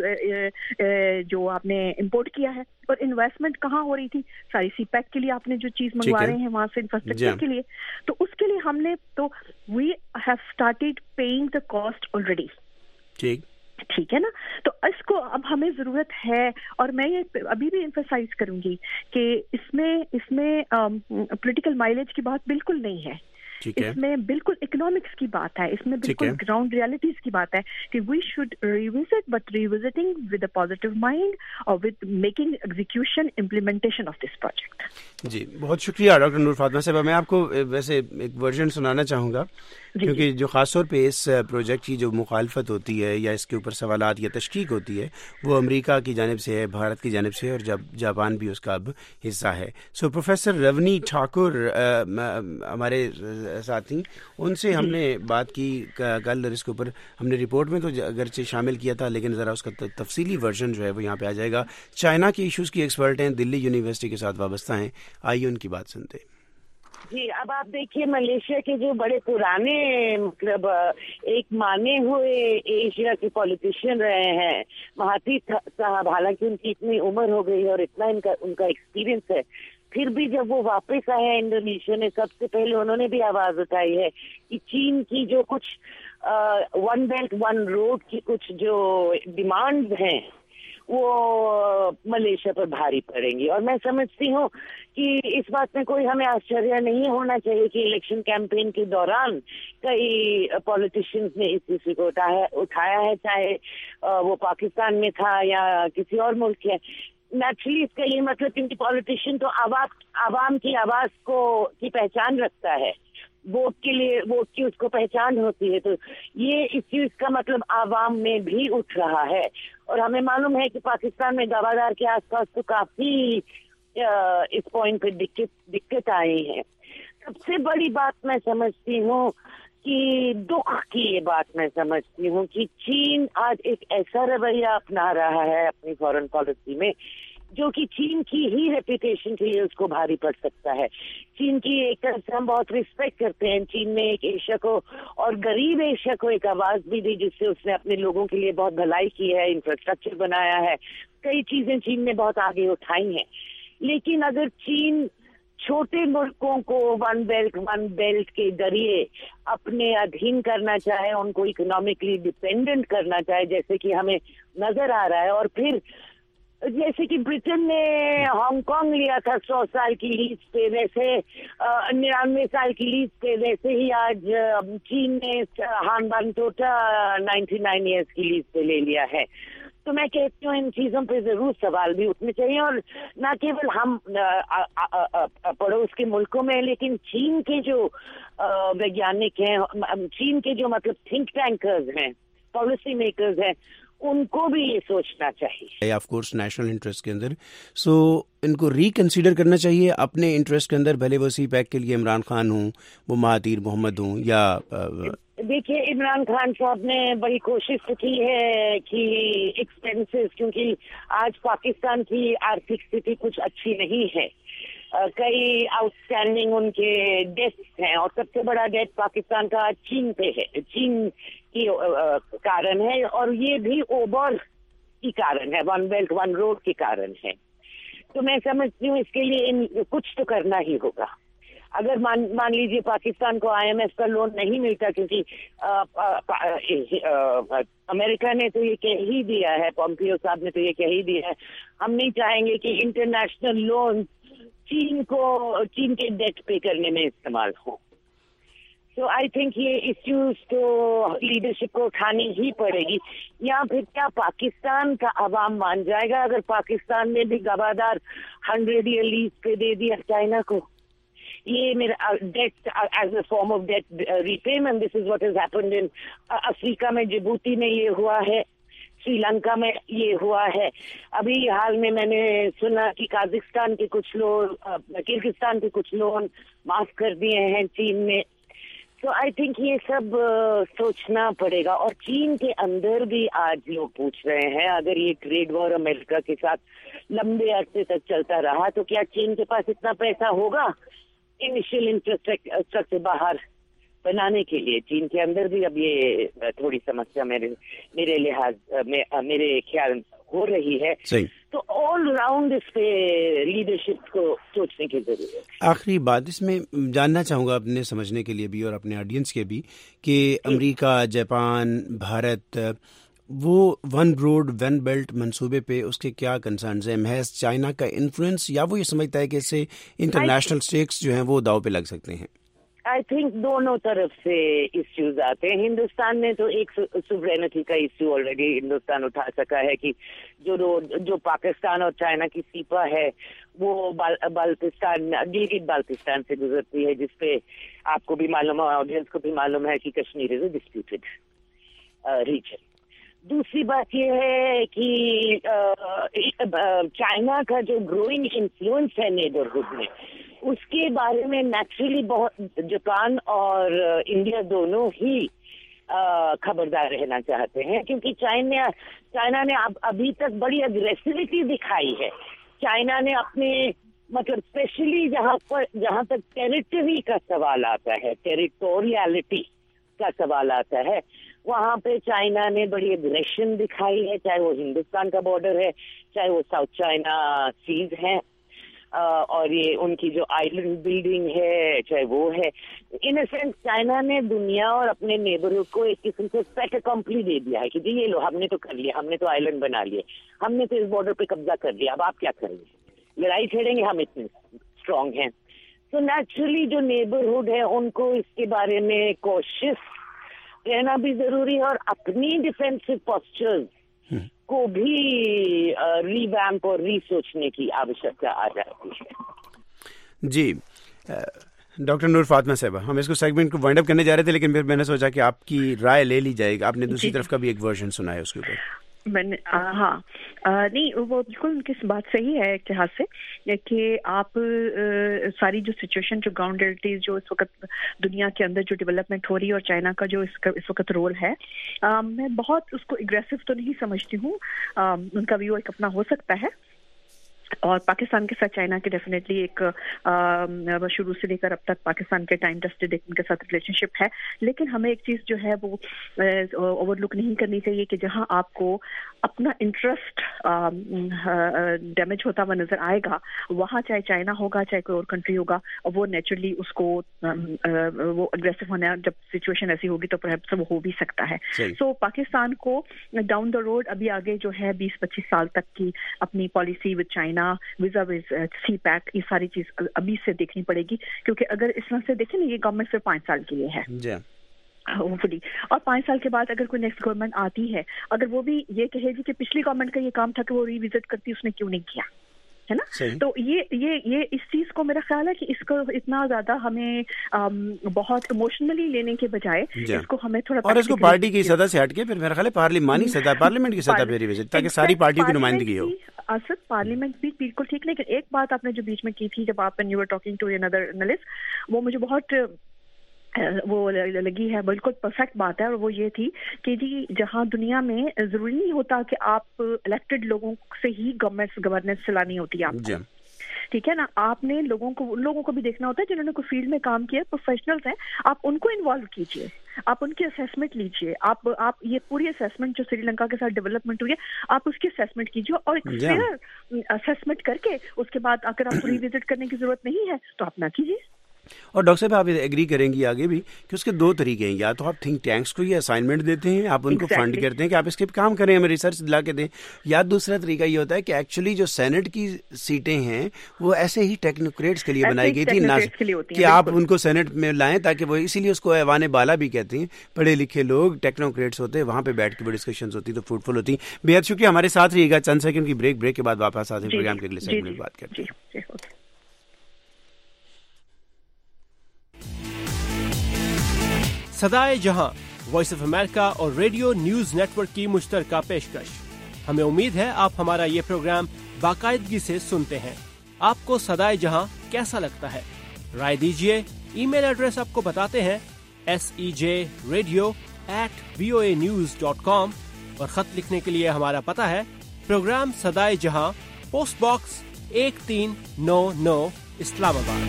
آپ نے امپورٹ کیا ہے. اور انویسٹمنٹ کہاں ہو رہی تھی؟ ساری سی پیک کے لیے آپ نے جو چیز منگوا رہے ہیں وہاں سے انفراسٹرکچر کے لیے. تو اس کے لیے ہم نے تو we have started paying the cost already. ٹھیک ہے نا. تو اس کو اب ہمیں ضرورت ہے, اور میں یہ ابھی بھی ایمفسائز کروں گی کہ اس میں پولیٹیکل مائلیج کی بات بالکل نہیں ہے. اس میں بالکل اکنامکس کی بات ہے, اس میں بالکل گراؤنڈ ریالٹیز کی بات ہے کہ we should revisit, but revisiting with a positive mind اور with making execution implementation of this project. جی بہت شکریہ ڈاکٹر نور فاطمہ صاحبہ. میں آپ کو ویسے ایک ورژن سنانا چاہوں گا کیونکہ جو خاص طور پہ اس پروجیکٹ کی جو مخالفت ہوتی ہے یا اس کے اوپر سوالات یا تشکیک ہوتی ہے وہ امریکہ کی جانب سے ہے, بھارت کی جانب سے, اور جاپان بھی اس کا اب حصہ ہے. سو پروفیسر رونی ٹھاکر ہمارے ساتھی, ان سے ہم نے بات کی کل, اور اس کے اوپر ہم نے رپورٹ میں تو اگرچہ شامل کیا تھا لیکن ذرا اس کا تفصیلی ورژن جو ہے وہ یہاں پہ آ جائے گا. چائنا کے ایشوز کی ایکسپرٹ ہیں, دلی یونیورسٹی کے ساتھ وابستہ ہیں, آئیے ان کی بات سنتے ہیں. جی, اب آپ دیکھیے ملیشیا کے جو بڑے پرانے مطلب ایک مانے ہوئے ایشیا کے پولیٹیشین رہے ہیں مہاتیر صاحب, حالانکہ ان کی اتنی عمر ہو گئی ہے اور اتنا ان کا ایکسپیرینس ہے, پھر بھی جب وہ واپس آئے ہیں انڈونیشیا میں, سب سے پہلے انہوں نے بھی آواز اٹھائی ہے کہ چین کی جو کچھ ون بیلٹ ون روڈ کی کچھ جو ڈیمانڈز ہیں وہ ملیشیا پر بھاری پڑیں گی. اور میں سمجھتی ہوں کہ اس بات میں کوئی ہمیں آشچریہ نہیں ہونا چاہیے کہ الیکشن کیمپین کے دوران کئی پولیٹیشینز نے اس ایشو کو اٹھایا ہے, چاہے وہ پاکستان میں تھا یا کسی اور ملک ہے. نیچرلی اس کا یہ مطلب کیونکہ پولیٹیشین تو عوام کی آواز کی پہچان رکھتا ہے, ووٹ کے لیے ووٹ کی اس کو پہچان ہوتی ہے, تو یہ اس چیز کا مطلب عوام میں بھی اٹھ رہا ہے. اور ہمیں معلوم ہے کہ پاکستان میں گوادار کے آس پاس تو کافی اس پوائنٹ پہ دقت آئی ہے. سب سے بڑی بات میں سمجھتی ہوں کہ دکھ کی یہ بات میں سمجھتی ہوں کہ چین آج ایک ایسا رویہ اپنا رہا ہے اپنی فورن پالیسی میں جو کہ چین کی ہی ریپوٹیشن کے لیے اس کو بھاری پڑ سکتا ہے. چین کی ایک طرف سے ہم بہت ریسپیکٹ کرتے ہیں, چین نے ایک ایشیا کو اور غریب ایشیا کو ایک آواز بھی دی جس سے اس نے اپنے لوگوں کے لیے بہت بھلائی کی ہے, انفراسٹرکچر بنایا ہے, کئی چیزیں چین نے بہت آگے اٹھائی ہیں. لیکن اگر چین چھوٹے ملکوں کو ون بیلٹ کے ذریعے اپنے ادھین کرنا چاہے, ان کو اکنامکلی ڈیپینڈنٹ کرنا چاہے جیسے کہ ہمیں نظر آ رہا ہے, اور پھر جیسے کہ برٹن نے ہانگ کانگ لیا تھا 100 سال کی لیز پہ, ویسے 99 سال کی لیز پہ, ویسے ہی آج چین نے ہان بان ٹوٹا 99 ایئرس کی لیز پہ لے لیا ہے. تو میں کہتی ہوں ان چیزوں پہ ضرور سوال بھی اٹھنے چاہیے, اور نہ کیول ہم پڑوس کے ملکوں میں لیکن چین کے جو ویگیانک ہیں, چین کے جو مطلب تھنک ٹینکرز ہیں, پالیسی میکرز ہیں, ان کو بھی یہ سوچنا چاہیے آف کورس نیشنل انٹرسٹ کے اندر. سو ان کو ریکنسیڈر کرنا چاہیے اپنے انٹرسٹ کے اندر, بھلے وہ سی پیک کے لیے عمران خان ہوں, وہ مہاتیر محمد ہوں یا دیکھیے عمران خان صاحب نے بڑی کوشش کی ہے کہ ایکسپینسز, کیونکہ آج پاکستان کی آرتھک استھتی کچھ اچھی نہیں ہے, کئی آؤٹ اسٹینڈنگ ان کے ڈیٹس ہیں, اور سب سے بڑا ڈیٹ پاکستان کا چین پہ ہے, چین کی کارن ہے, اور یہ بھی اوبر کی کارن ہے, ون بیلٹ ون روڈ کی کارن ہے. تو میں سمجھتی ہوں اس کے لیے کچھ تو کرنا ہی ہوگا. اگر مان لیجیے پاکستان کو IMF کا لون نہیں ملتا, کیونکہ امریکہ نے تو یہ کہہ ہی دیا ہے, پومپیو صاحب نے تو یہ کہہ ہی دیا ہے, ہم نہیں چاہیں گے کہ انٹرنیشنل لون चीन के डेट पे करने में इस्तेमाल हो। तो आई थिंक ये इश्यूज तो लीडरशिप को उठानी ही पड़ेगी, या फिर क्या पाकिस्तान का अवाम मान जाएगा अगर पाकिस्तान ने भी गवादार 100 ईयर लीज पे दे दिया चाइना को? ये मेरा debt as a form of debt repayment, this is what has happened in Africa में, जिबूती में ये हुआ है, श्रीलंका में ये हुआ है। अभी हाल में मैंने सुना कि काजाकिस्तान के कुछ लोग, किर्गिस्तान के कुछ लोग माफ कर दिए हैं चीन में। तो आई थिंक ये सब सोचना पड़ेगा। और चीन के अंदर भी आज लोग पूछ रहे हैं, अगर ये ट्रेड वॉर अमेरिका के साथ लंबे अरसे तक चलता रहा तो क्या चीन के पास इतना पैसा होगा इनिशियल इंफ्रास्ट्रक्चर बाहर बनाने के लिए? चीन के अंदर भी अब ये थोड़ी समस्या मेरे लिहाज में, मेरे ख्याल हो रही है। तो ऑल राउंड इस पे लीडरशिप को सोचने की जरूरत है। आखिरी बात इसमें जानना चाहूँगा अपने समझने के लिए भी और अपने ऑडियंस के भी कि अमेरिका, जापान, भारत, वो वन रोड वन बेल्ट मंसूबे पे उसके क्या कंसर्न्स हैं? महज चाइना का इन्फ्लुएंस, या वो ये समझता है कि इससे इंटरनेशनल स्टेक्स जो हैं वो दाव पे लग सकते हैं? आई थिंक दोनों तरफ से इश्यूज आते हैं। हिंदुस्तान ने तो एक सुवरेनिटी का इश्यू ऑलरेडी हिंदुस्तान उठा सका है कि जो पाकिस्तान और चाइना की सीमा है वो बाल्टिस्तान, गिलगित बाल्टिस्तान से गुजरती है, जिसपे आपको भी मालूम है, ऑडियंस को भी मालूम है कि Kashmir is a disputed region. दूसरी बात ये है कि चाइना का जो ग्रोइंग इन्फ्लुएंस है नेबरहुड में, उसके बारे में नेचुरली बहुत जापान और इंडिया दोनों ही खबरदार रहना चाहते हैं, क्योंकि चाइना ने अभी तक बड़ी अग्रेसिविटी दिखाई है। चाइना ने अपने मतलब स्पेशली जहां तक टेरिटरी का सवाल आता है, टेरिटोरियलिटी का सवाल आता है, वहां पे चाइना ने बड़ी एग्रेशन दिखाई है, चाहे वो हिंदुस्तान का बॉर्डर है, चाहे वो साउथ चाइना सीज है, और ये उनकी जो आइलैंड बिल्डिंग है, चाहे वो है। इन अ सेंस चाइना ने दुनिया और अपने नेबरहुड को एक किस्म से फेट अकम्पली दे दिया है कि जी ये लो, हमने तो कर लिया, हमने तो आइलैंड बना लिए, हमने तो इस बॉर्डर पे कब्जा कर लिया, अब आप क्या करेंगे? लड़ाई छेड़ेंगे? हम इतने स्ट्रांग हैं। तो नेचुरली जो नेबरहुड है उनको इसके बारे में कॉशियस रहना भी जरूरी है, और अपनी डिफेंसिव पोस्चर्स को भी रीवैम्प और रीसोचने की आवश्यकता आ जाती है। जी डॉक्टर नूर फातिमा साहबा, हम इसको सेगमेंट को वाइंड अप करने जा रहे थे, लेकिन फिर मैंने सोचा कि आपकी राय ले ली जाएगी। आपने दूसरी तरफ का भी एक वर्जन सुना है उसके ऊपर। मैंने हाँ नहीं, वो बिल्कुल उनकी बात सही है एक लिहाज से कि आप सारी जो सिचुएशन, जो ग्राउंड रियलिटीज जो इस वक्त दुनिया के अंदर जो डेवलपमेंट हो रही है, और चाइना का जो इस वक्त रोल है, मैं बहुत उसको एग्रेसिव तो नहीं समझती हूँ। उनका व्यू एक अपना हो सकता है, और पाकिस्तान के साथ चाइना के डेफिनेटली एक शुरू से लेकर अब तक पाकिस्तान के टाइम टेस्टेड उनके साथ रिलेशनशिप है। लेकिन हमें एक चीज़ जो है वो ओवरलुक नहीं करनी चाहिए कि जहां आपको अपना इंटरेस्ट डैमेज होता हुआ नजर आएगा, वहां चाहे चाइना होगा चाहे कोई और कंट्री होगा, और वो नेचुरली उसको वो अग्रेसिव होना, जब सिचुएशन ऐसी होगी तो परहैप्स वो हो भी सकता है। सो पाकिस्तान को डाउन द रोड अभी आगे जो है 20-25 साल तक की अपनी policy with China, vis a vis CPEC, ये सारी चीज अभी से देखनी पड़ेगी, क्योंकि अगर इस तरह से देखें ना, ये गवर्नमेंट सिर्फ 5 साल के लिए है होपफुली, और 5 साल के बाद अगर कोई नेक्स्ट गवर्नमेंट आती है, अगर वो भी ये कहेगी कि पिछली गवर्नमेंट का ये काम था कि वो रिविजिट करती, उसने क्यों नहीं किया, है ना? तो ये इस चीज को मेरा ख्याल है कि इसको इतना ज्यादा हमें बहुत इमोशनली लेने के बजाय इसको हमें थोड़ा, और इसको पार्टी की सतह से हटके फिर मेरा ख्याल है पार्लिमानी सतह, पार्लियामेंट की सतह पे रिविजिट, ताकि सारी पार्टियों की नुमाइंदगी हो। असद पार्लियामेंट भी बिल्कुल ठीक, लेकिन एक बात आपने जो बीच में की थी जब आप you were talking to another analyst, वो मुझे बहुत वो लगी है, बिल्कुल परफेक्ट बात है, और वो ये थी कि जी जहां दुनिया में जरूरी नहीं होता कि आप इलेक्टेड लोगों से ही गवर्नेंस चलानी होती है आपको, ठीक है ना? आपने उन लोगों को भी देखना होता है जिन्होंने कोई फील्ड में काम किया, प्रोफेशनल्स हैं, आप उनको इन्वॉल्व कीजिए, आप उनकी असेसमेंट लीजिए, आप ये पूरी असेसमेंट जो श्रीलंका के साथ डेवलपमेंट हुई है, आप उसकी असेसमेंट कीजिए, और एक फेयर असेसमेंट करके उसके बाद अगर आपको रिविजिट करने की जरूरत नहीं है तो आप ना कीजिए। اور ڈاکٹر صاحب آپ ایگری کریں گی آگے بھی کہ اس کے دو طریقے ہیں, یا تو آپ تھنک ٹینکس کو یہ اسائنمنٹ دیتے ہیں, آپ ان کو فنڈ کرتے ہیں کہ آپ اس کے کام کریں, ہمیں ریسرچ دلا کے دیں, یا دوسرا طریقہ یہ ہوتا ہے کہ ایکچولی جو سینٹ کی سیٹیں ہیں وہ ایسے ہی ٹیکنوکریٹس کے لیے بنائی گئی تھی کہ آپ ان کو سینٹ میں لائیں, تاکہ وہ اسی لیے اس کو ایوان بالا بھی کہتے ہیں, پڑھے لکھے لوگ ٹیکنوکریٹس ہوتے ہیں, وہاں پہ بیٹھ کے وہ ڈسکشنز ہوتی تو فروٹفل ہوتی. بے حد شکریہ, ہمارے ساتھ رہیے گا, چند سیکنڈ کی بریک کے بعد واپس آتے ہیں پروگرام کے اگلے سیگمنٹ میں بات کرتے ہیں. صدائے جہاں وائس آف امریکہ اور ریڈیو نیوز نیٹ ورک کی مشترکہ پیشکش. ہمیں امید ہے آپ ہمارا یہ پروگرام باقاعدگی سے سنتے ہیں. آپ کو صدائے جہاں کیسا لگتا ہے؟ رائے دیجیے. ای میل ایڈریس آپ کو بتاتے ہیں sejradio@voanews.com, اور خط لکھنے کے لیے ہمارا پتہ ہے پروگرام صدائے جہاں, پوسٹ باکس 1399 اسلام آباد.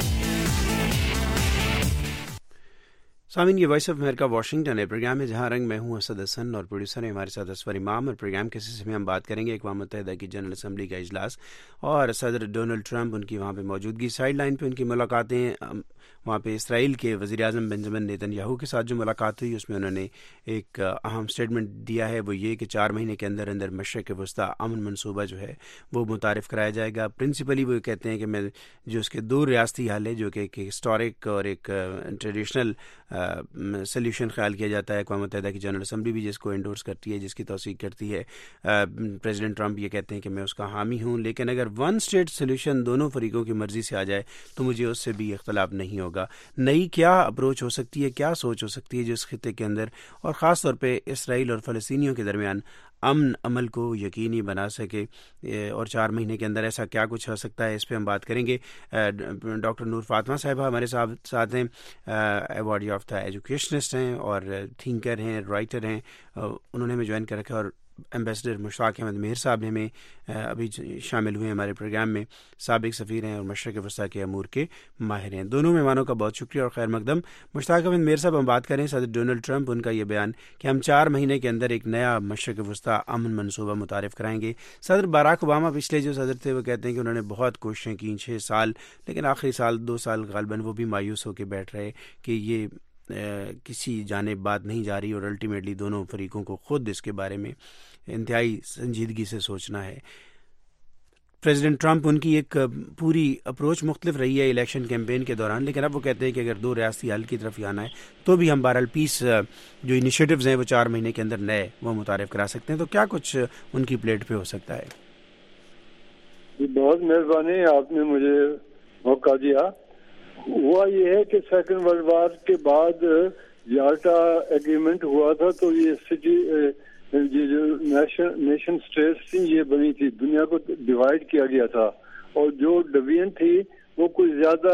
سامعین, یہ وائس آف امریکہ واشنگٹن ہے. پروگرام ہے جہاں رنگ, میں ہوں اسد حسن اور پروڈیوسر ہیں ہمارے ساتھ اسور امام. اور پروگرام کے سلسلے میں ہم بات کریں گے اقوام متحدہ کی جنرل اسمبلی کا اجلاس اور صدر ڈونلڈ ٹرمپ, ان کی وہاں پہ موجودگی, سائیڈ لائن پہ ان کی ملاقاتیں, وہاں پہ اسرائیل کے وزیر اعظم بنجمن نیتن یاہو کے ساتھ جو ملاقات ہوئی اس میں انہوں نے ایک اہم اسٹیٹمنٹ دیا ہے, وہ یہ کہ 4 مہینے کے اندر اندر مشرق وسطیٰ امن منصوبہ جو ہے وہ متعارف کرایا جائے گا. پرنسپلی وہ کہتے ہیں کہ میں جو اس کے 2 ریاستی حل ہے, جو کہ ایک ہسٹورک اور ایک ٹریڈیشنل سلیوشن خیال کیا جاتا ہے, اقوام متحدہ کی جنرل اسمبلی بھی جس کو انڈورس کرتی ہے, جس کی توثیق کرتی ہے. پریزیڈنٹ ٹرمپ یہ کہتے ہیں کہ میں اس کا حامی ہوں, لیکن اگر 1 اسٹیٹ سلیوشن دونوں فریقوں کی مرضی سے آ جائے تو مجھے اس سے بھی اختلاف نہیں ہوگا. نئی کیا اپروچ ہو سکتی ہے, کیا سوچ ہو سکتی ہے جو اس خطے کے اندر اور خاص طور پہ اسرائیل اور فلسطینیوں کے درمیان امن عمل کو یقینی بنا سکے, اور 4 مہینے کے اندر ایسا کیا کچھ ہو سکتا ہے, اس پہ ہم بات کریں گے. ڈاکٹر نور فاطمہ صاحبہ ہمارے ساتھ ہیں, ایوارڈ یافتہ ایجوکیشنسٹ ہیں اور تھنکر ہیں, رائٹر ہیں, انہوں نے ہمیں جوائن کر رکھا. اور ایمبیسڈر مشتاق احمد مہر صاحب نے ہمیں ابھی شامل ہوئے ہمارے پروگرام میں, سابق سفیر ہیں اور مشرق وسطیٰ کے امور کے ماہر ہیں. دونوں مہمانوں کا بہت شکریہ اور خیر مقدم. مشتاق احمد مہر صاحب, ہم بات کریں صدر ڈونلڈ ٹرمپ, ان کا یہ بیان کہ ہم 4 مہینے کے اندر ایک نیا مشرق وسطیٰ امن منصوبہ متعارف کرائیں گے. صدر باراک اوباما پچھلے جو صدر تھے وہ کہتے ہیں کہ انہوں نے بہت کوششیں کی 6 سال, لیکن آخری سال 2 سال غالباً وہ بھی مایوس ہو کے بیٹھ رہے کہ یہ کسی جانب بات نہیں جا رہی, اور الٹیمیٹلی دونوں فریقوں کو خود اس کے بارے میں انتہائی سنجیدگی سے سوچنا ہے. پریزیڈنٹ ٹرمپ, ان کی ایک پوری اپروچ مختلف رہی ہے الیکشن کیمپین کے دوران, لیکن اب وہ کہتے ہیں کہ اگر 2 ریاستی حل کی طرف جانا ہے تو بھی ہم بہرحال پیس جو انیشیٹوز ہیں وہ 4 مہینے کے اندر نئے وہ متعارف کرا سکتے ہیں. تو کیا کچھ ان کی پلیٹ پہ ہو سکتا ہے؟ بہت مہربانی, آپ نے مجھے موقع دیا. ہوا یہ ہے کہ سیکنڈ ورلڈ وار کے بعد یالٹا ایگریمنٹ ہوا تھا, تو یہ سٹی جو نیشن اسٹیٹس تھی یہ بنی تھی, دنیا کو ڈیوائڈ کیا گیا تھا, اور جو ڈویژن تھی وہ کوئی زیادہ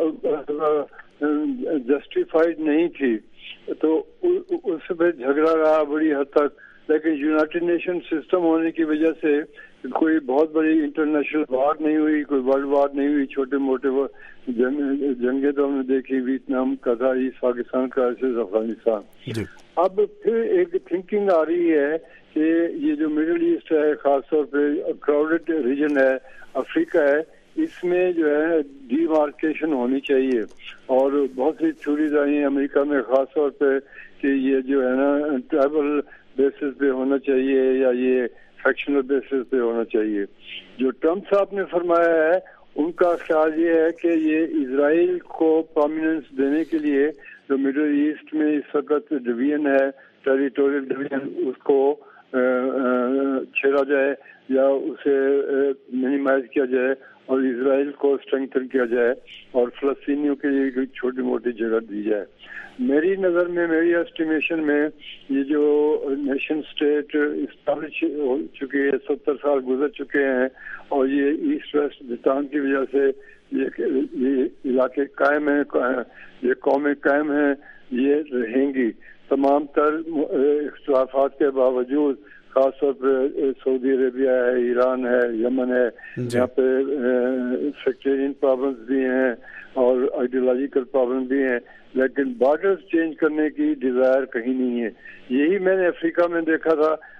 جسٹیفائڈ نہیں تھی, تو اس پہ جھگڑا رہا بڑی حد تک. لیکن یونائٹڈ نیشن سسٹم ہونے کی وجہ سے کوئی بہت بڑی انٹرنیشنل وار نہیں ہوئی, کوئی ورلڈ وار نہیں ہوئی. چھوٹے موٹے جنگیں تو ہم نے دیکھی, ویتنام کا تھا, ایسٹ پاکستان کرائسس, افغانستان. اب پھر ایک تھنکنگ آ رہی ہے کہ یہ جو مڈل ایسٹ ہے, خاص طور پہ کراؤڈڈ ریجن ہے, افریقہ ہے, اس میں جو ہے ڈی مارکیشن ہونی چاہیے. اور بہت سی تھیوریز آئی ہیں امریکہ میں خاص طور پہ کہ یہ جو ہے نا ٹرائبل بیسس پہ ہونا چاہیے یا یہ فیکشنل بیسس پہ ہونا چاہیے. جو ٹرمپ صاحب نے فرمایا ہے, ان کا خیال یہ ہے کہ یہ اسرائیل کو پرومیننس دینے کے لیے جو مڈل ایسٹ میں اس وقت ڈویژن ہے, ٹیریٹوریل ڈویژن, اس کو چھیڑا جائے یا اسے منیمائز کیا جائے اور اسرائیل کو اسٹرینگتھن کیا جائے اور فلسطینیوں کے لیے چھوٹی موٹی جگہ دی جائے. میری نظر میں, میری ایسٹیمیشن میں, یہ جو نیشن اسٹیٹ اسٹیبلش ہو چکی ہے, 70 سال گزر چکے ہیں, اور یہ ایسٹ ویسٹ ڈسٹان کی وجہ سے یہ علاقے قائم ہیں, یہ قومیں قائم ہیں, یہ رہیں گی. تمام تر اختلافات کے باوجود, خاص طور پہ سعودی عربیہ ہے, ایران ہے, یمن ہے, یہاں پہ سیکٹرین پرابلمس بھی ہیں اور آئیڈیولوجیکل پرابلم بھی ہیں, لیکن بارڈرز چینج کرنے کی ڈیزائر کہیں نہیں ہے. یہی میں نے افریقہ میں دیکھا تھا,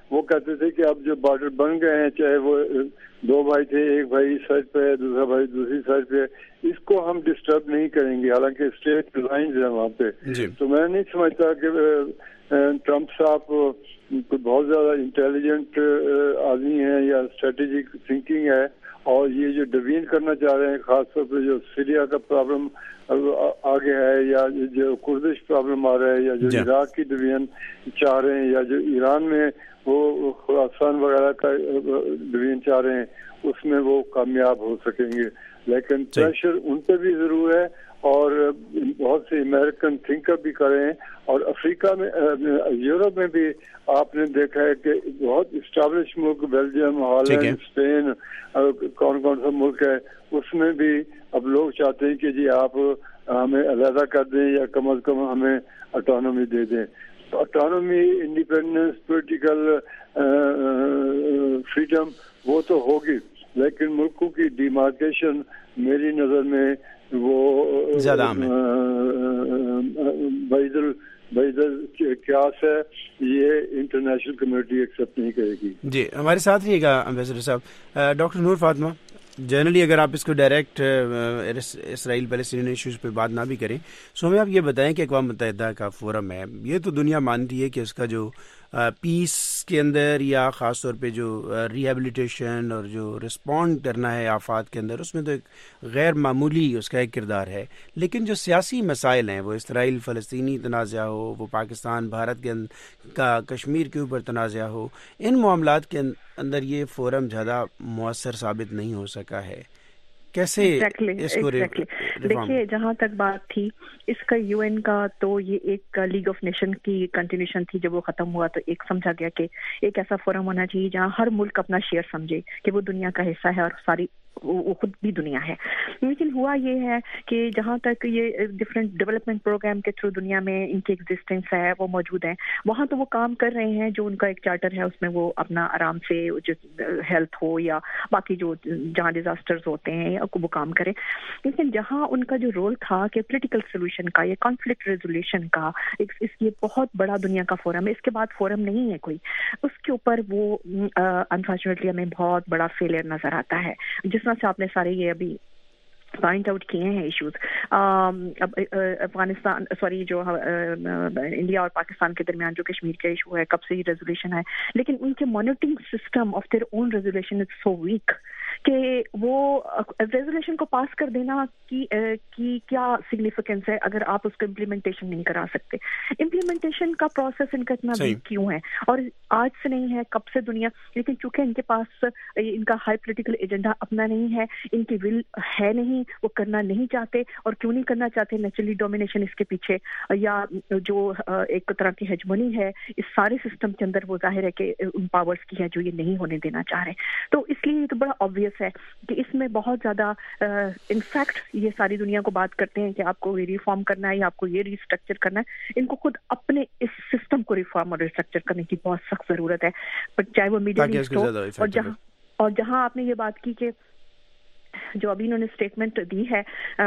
وہ کہتے تھے کہ اب جو بارڈر بن گئے ہیں، چاہے وہ 2 بھائی تھے، ایک بھائی اس سائڈ پہ ہے، دوسرا بھائی دوسری سائڈ پہ ہے، اس کو ہم ڈسٹرب نہیں کریں گے، حالانکہ اسٹیٹ لائنز ہیں وہاں پہ. تو میں نہیں سمجھتا کہ ٹرمپ صاحب کوئی بہت زیادہ انٹیلیجنٹ آدمی ہے یا اسٹریٹجک تھنکنگ ہے، اور یہ جو ڈوین کرنا چاہ رہے ہیں، خاص طور پہ جو سیریا کا پرابلم آگے ہے، یا جو کردش پرابلم آ رہا ہے، یا جو عراق کی ڈویژن چاہ رہے ہیں، یا جو ایران میں وہ خراسان وغیرہ کا ڈویژن چاہ رہے ہیں، اس میں وہ کامیاب ہو سکیں گے. لیکن پریشر ان پہ بھی ضرور ہے، اور بہت سے امریکن تھنکر بھی کرے ہیں. اور افریقہ میں، یورپ میں بھی آپ نے دیکھا ہے کہ بہت اسٹیبلش ملک، بیلجیم، ہالینڈ، اسپین، کون کون سا ملک ہے، اس میں بھی اب لوگ چاہتے ہیں کہ جی آپ ہمیں علیحدہ کر دیں، یا کم از کم ہمیں اٹانومی دے دیں. اٹانومی، انڈیپینڈنس، پولیٹیکل فریڈم وہ تو ہوگی، لیکن ملکوں کی ڈیمارکیشن میری نظر میں وہ زیادہ عام ہے. قیاس ہے، یہ انٹرنیشنل کمیونٹی ایکسیپٹ نہیں کرے گی. جی ہمارے ساتھ رہیے گا امبیسڈر صاحب. ڈاکٹر نور فاطمہ، جنرلی اگر آپ اس کو ڈائریکٹ اسرائیل پیلسٹین ایشوز پہ بات نہ بھی کریں، سو ہمیں آپ یہ بتائیں کہ اقوام متحدہ کا فورم ہے، یہ تو دنیا مانتی ہے کہ اس کا جو پیس کے اندر، یا خاص طور پہ جو ریہیبلیٹیشن اور جو رسپونڈ کرنا ہے آفات کے اندر، اس میں تو ایک غیر معمولی اس کا ایک کردار ہے. لیکن جو سیاسی مسائل ہیں، وہ اسرائیل فلسطینی تنازع ہو، وہ پاکستان بھارت کا کشمیر کے اوپر تنازع ہو، ان معاملات کے اندر یہ فورم زیادہ مؤثر ثابت نہیں ہو سکا ہے. کیسے اس کو دیکھیے، جہاں تک بات تھی اس کا یو این کا، تو یہ ایک لیگ آف نیشن کی کنٹینیوشن تھی. جب وہ ختم ہوا تو ایک سمجھا گیا کہ ایک ایسا فورم ہونا چاہیے جہاں ہر ملک اپنا شیئر سمجھے کہ وہ دنیا کا حصہ ہے، اور ساری وہ خود بھی دنیا ہے. لیکن ہوا یہ ہے کہ جہاں تک یہ ڈفرینٹ ڈیولپمنٹ پروگرام کے تھرو دنیا میں ان کی ایگزسٹنس ہے، وہ موجود ہیں، وہاں تو وہ کام کر رہے ہیں. جو ان کا ایک چارٹر ہے، اس میں وہ اپنا آرام سے ہیلتھ ہو یا باقی جو جہاں ڈیزاسٹرز ہوتے ہیں وہ کام کرے. لیکن جہاں ان کا جو رول تھا کہ پولیٹیکل سولوشن کا یا کانفلکٹ ریزولوشن کا، یہ بہت بڑا دنیا کا فورم ہے، اس کے بعد فورم نہیں ہے کوئی، اس کے اوپر وہ انفارچونیٹلی ہمیں بہت بڑا فیلئر نظر آتا ہے. جس طرح سے آپ نے سارے یہ ابھی پوائنٹ آؤٹ کیے ہیں ایشوز. اب افغانستان جو انڈیا اور پاکستان کے درمیان جو کشمیر کا ایشو ہے، کب سے یہ ریزولوشن ہے، لیکن ان کے monitoring system of their own resolution is so weak کہ وہ ریزولوشن کو پاس کر دینا کی کیا سگنیفیکینس ہے اگر آپ اس کو امپلیمنٹیشن نہیں کرا سکتے. امپلیمنٹیشن کا پروسیس ان کا اتنا ویک کیوں ہے؟ اور آج سے نہیں ہے، کب سے دنیا، لیکن چونکہ ان کے پاس ان کا ہائی پولیٹیکل ایجنڈا اپنا نہیں ہے، ان کی ول ہے نہیں، وہ کرنا نہیں چاہتے. اور کیوں نہیں کرنا چاہتے؟ نیچرلی ڈومینیشن اس کے پیچھے، یا جو ایک طرح کی ہیجمونی ہے اس سارے سسٹم کے اندر، وہ ظاہر ہے کہ ان پاورز کی ہے جو یہ نہیں ہونے دینا چاہ رہے. تو اس لیے یہ تو بڑا آبویس ہے کہ اس میں بہت زیادہ انفیکٹ یہ ساری دنیا کو بات کرتے ہیں کہ آپ کو یہ ریفارم کرنا ہے یا آپ کو یہ ریسٹرکچر کرنا ہے. ان کو خود اپنے اس سسٹم کو ریفارم اور ریسٹرکچر کرنے کی بہت سخت ضرورت ہے. چاہے وہ میڈل ایسٹ ہو، اور جہاں آپ نے یہ بات کی کہ جو ابھی انہوں نے اسٹیٹمنٹ دی ہے،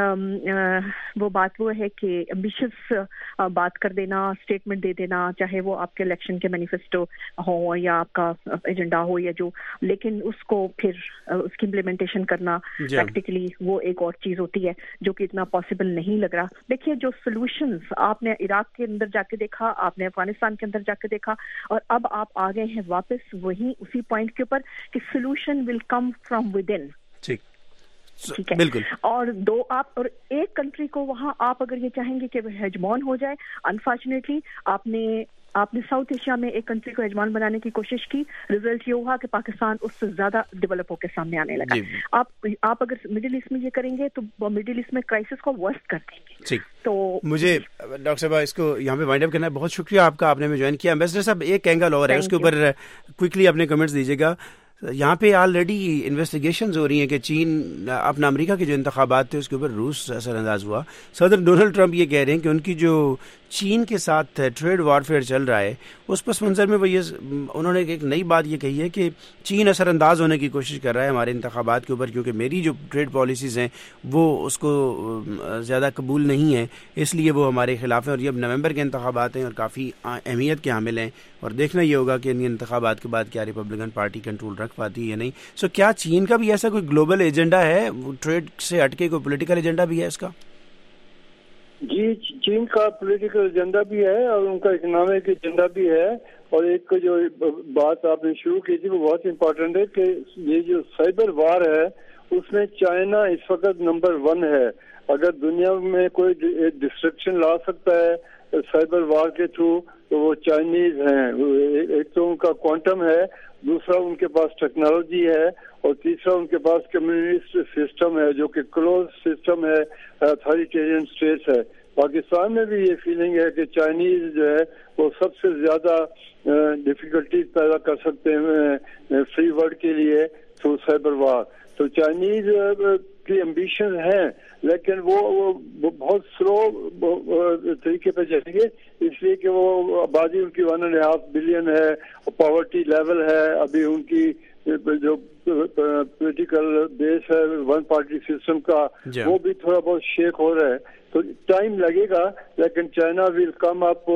وہ بات وہ ہے کہ ایمبیشس بات کر دینا، اسٹیٹمنٹ دے دینا، چاہے وہ آپ کے الیکشن کے مینیفیسٹو ہو یا آپ کا ایجنڈا ہو یا جو، لیکن اس کو پھر اس کی امپلیمنٹیشن کرنا پریکٹیکلی وہ ایک اور چیز ہوتی ہے جو کہ اتنا پاسبل نہیں لگ رہا. دیکھیے، جو سولوشنز آپ نے عراق کے اندر جا کے دیکھا، آپ نے افغانستان کے اندر جا کے دیکھا، اور اب آپ آ گئے ہیں واپس وہیں اسی پوائنٹ کے اوپر کہ solution will come from within. ٹھیک ہے، بالکل. اور آپ اور ایک کنٹری کو وہاں آپ اگر یہ چاہیں گے کہ وہ ہیجمون ہو جائے، انفارچونیٹلی آپ نے ساؤتھ ایشیا میں ایک کنٹری کو ہیجمان بنانے کی کوشش کی، رزلٹ یہ ہوا کہ پاکستان اس سے زیادہ ڈیولپ ہو کے سامنے آنے لگا. آپ اگر مڈل ایسٹ میں یہ کریں گے تو مڈل ایسٹ میں کرائسس کو ورسٹ کر دیں گے. تو مجھے ڈاکٹر صاحب اس کو یہاں پہ وائنڈ اپ کرنا ہے. بہت شکریہ آپ کا، آپ نے ہمیں جوائن کیا. امبیسڈر صاحب، ایک اینگل اور ہے، اس کے اوپر کوئکلی اپنے کمنٹس دیجیے گا. یہاں پہ آلریڈی انویسٹیگیشنز ہو رہی ہیں کہ چین اپنا امریکہ کے جو انتخابات تھے اس کے اوپر روس اثر انداز ہوا. صدر ڈونلڈ ٹرمپ یہ کہہ رہے ہیں کہ ان کی جو چین کے ساتھ ٹریڈ وارفیئر چل رہا ہے، اس پس منظر میں وہ یہ انہوں نے ایک نئی بات یہ کہی ہے کہ چین اثر انداز ہونے کی کوشش کر رہا ہے ہمارے انتخابات کے اوپر، کیونکہ میری جو ٹریڈ پالیسیز ہیں وہ اس کو زیادہ قبول نہیں ہیں، اس لیے وہ ہمارے خلاف ہیں، اور یہ اب نومبر کے انتخابات ہیں اور کافی اہمیت کے حامل ہیں، اور دیکھنا یہ ہوگا کہ ان انتخابات کے بعد کیا ریپبلکن پارٹی کنٹرول رکھ پاتی ہے یا نہیں۔ سو کیا چین کا بھی ایسا کوئی گلوبل ایجنڈا ہے، ٹریڈ سے ہٹ کے کوئی پولیٹیکل ایجنڈا بھی ہے اس کا؟ جی، چین کا پولیٹیکل ایجنڈا بھی ہے اور ان کا اکنامک ایجنڈا بھی ہے، اور ایک جو بات آپ نے شروع کی تھی وہ بہت امپورٹنٹ ہے کہ یہ جو سائبر وار ہے اس میں چائنا اس وقت نمبر 1 ہے۔ اگر دنیا میں کوئی ڈسٹرکشن لا سکتا ہے سائبر وار کے تھرو تو وہ چائنیز ہیں۔ ایک تو ان کا کوانٹم ہے، دوسرا ان کے پاس ٹیکنالوجی ہے، اور تیسرا ان کے پاس کمیونسٹ سسٹم ہے جو کہ کلوز سسٹم ہے، اتھارٹیرین اسٹیٹس ہے۔ پاکستان میں بھی یہ فیلنگ ہے کہ چائنیز جو ہے وہ سب سے زیادہ ڈیفیکلٹیز پیدا کر سکتے ہیں فری ورلڈ کے لیے تھرو سائبر وار۔ تو چائنیز کی ایمبیشن ہیں لیکن وہ بہت سلو طریقے پہ چلیں گے، اس لیے کہ وہ آبادی ان کی 1.5 بلین ہے، پاورٹی لیول ہے، ابھی ان کی جو پولیٹیکل بیس ہے 1 پارٹی سسٹم کا وہ بھی تھوڑا بہت شیک ہو رہا ہے، تو ٹائم لگے گا، لیکن China will come up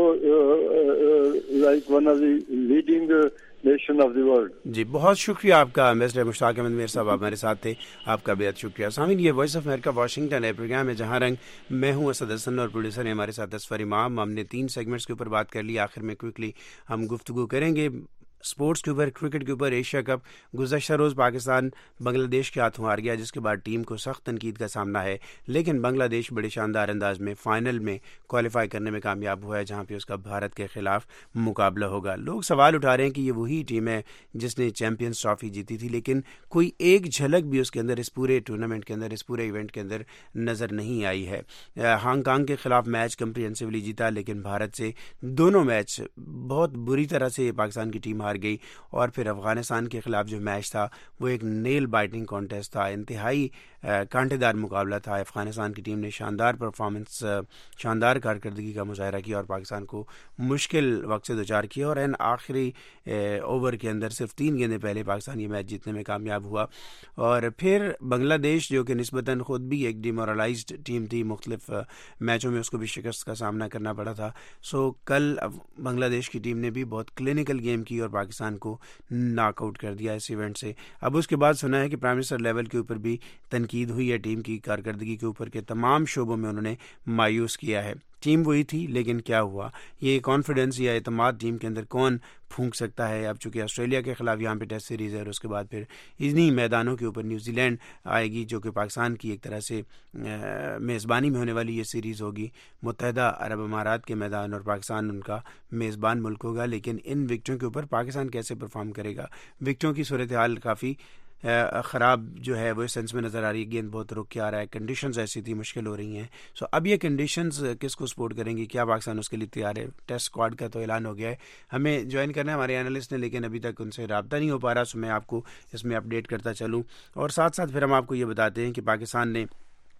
like one of the leading nation of the world. جی بہت شکریہ آپ کا مسٹر مشتاق احمد میر صاحب، آپ ہمارے ساتھ تھے، آپ کا بہت شکریہ۔ سامعین، یہ وائس آف امریکہ واشنگٹن ہے، پروگرام ہے جہاں رنگ، میں ہوں اسد حسن اور پروڈیوسر ہیں ہمارے ساتھ اسفر امام۔ ہم نے 3 سیگمنٹس کے اوپر بات کر لی، آخر میں کوئکلی ہم گفتگو کریں گے اسپورٹس کے اوپر، کرکٹ کے اوپر۔ ایشیا کپ گزشتہ روز پاکستان بنگلہ دیش کے ہاتھوں ہار گیا، جس کے بعد ٹیم کو سخت تنقید کا سامنا ہے، لیکن بنگلہ دیش بڑے شاندار انداز میں فائنل میں کوالیفائی کرنے میں کامیاب ہوا ہے، جہاں پہ اس کا بھارت کے خلاف مقابلہ ہوگا۔ لوگ سوال اٹھا رہے ہیں کہ یہ وہی ٹیم ہے جس نے چیمپئنز ٹرافی جیتی تھی، لیکن کوئی ایک جھلک بھی اس کے اندر، اس پورے ٹورنامنٹ کے اندر، اس پورے ایونٹ کے اندر نظر نہیں آئی ہے۔ ہانگ کانگ کے خلاف میچ کمپریہنسولی جیتا، لیکن بھارت سے دونوں میچ بہت بری طرح سے پاکستان کی ٹیم ہار گئی، اور پھر افغانستان کے خلاف جو میچ تھا وہ ایک نیل بائٹنگ کانٹیسٹ تھا، انتہائی کانٹے دار مقابلہ تھا۔ افغانستان کی ٹیم نے شاندار پرفارمنس، شاندار کارکردگی کا مظاہرہ کیا اور پاکستان کو مشکل وقت سے دوچار کیا، اور آخری اوور کے اندر صرف 3 گیندیں پہلے پاکستان یہ میچ جیتنے میں کامیاب ہوا۔ اور پھر بنگلہ دیش جو کہ نسبتاً خود بھی ایک ڈیمورلائزڈ ٹیم تھی، مختلف میچوں میں اس کو بھی شکست کا سامنا کرنا پڑا تھا، سو کل بنگلہ دیش کی ٹیم نے بھی بہت کلینکل گیم کی اور پاکستان کو ناک آؤٹ کر دیا اس ایونٹ سے۔ اب اس کے بعد سنا ہے کہ پرائم منسٹر لیول کے اوپر بھی تنقید ہوئی ہے ٹیم کی کارکردگی کے اوپر، کہ تمام شعبوں میں انہوں نے مایوس کیا ہے۔ ٹیم وہی تھی لیکن کیا ہوا، یہ کانفیڈنس یا اعتماد ٹیم کے اندر کون پھونک سکتا ہے؟ اب چونکہ آسٹریلیا کے خلاف یہاں پہ ٹیسٹ سیریز ہے، اور اس کے بعد پھر انہی میدانوں کے اوپر نیوزی لینڈ آئے گی، جو کہ پاکستان کی ایک طرح سے میزبانی میں ہونے والی یہ سیریز ہوگی۔ متحدہ عرب امارات کے میدان، اور پاکستان ان کا میزبان ملک ہوگا، لیکن ان وکٹوں کے اوپر پاکستان کیسے پرفارم کرے گا؟ وکٹوں کی صورتحال کافی خراب جو ہے وہ اس سینس میں نظر آ رہی ہے، گیند بہت رک کے آ رہا ہے، کنڈیشنز ایسی تھی، مشکل ہو رہی ہیں۔ سو اب یہ کنڈیشنز کس کو سپورٹ کریں گی؟ کیا پاکستان اس کے لیے تیار ہے؟ ٹیسٹ اسکواڈ کا تو اعلان ہو گیا ہے، ہمیں جوائن کرنا ہے ہمارے اینالسٹ نے، لیکن ابھی تک ان سے رابطہ نہیں ہو پا رہا، سو میں آپ کو اس میں اپڈیٹ کرتا چلوں، اور ساتھ ساتھ پھر ہم آپ کو یہ بتاتے ہیں کہ پاکستان نے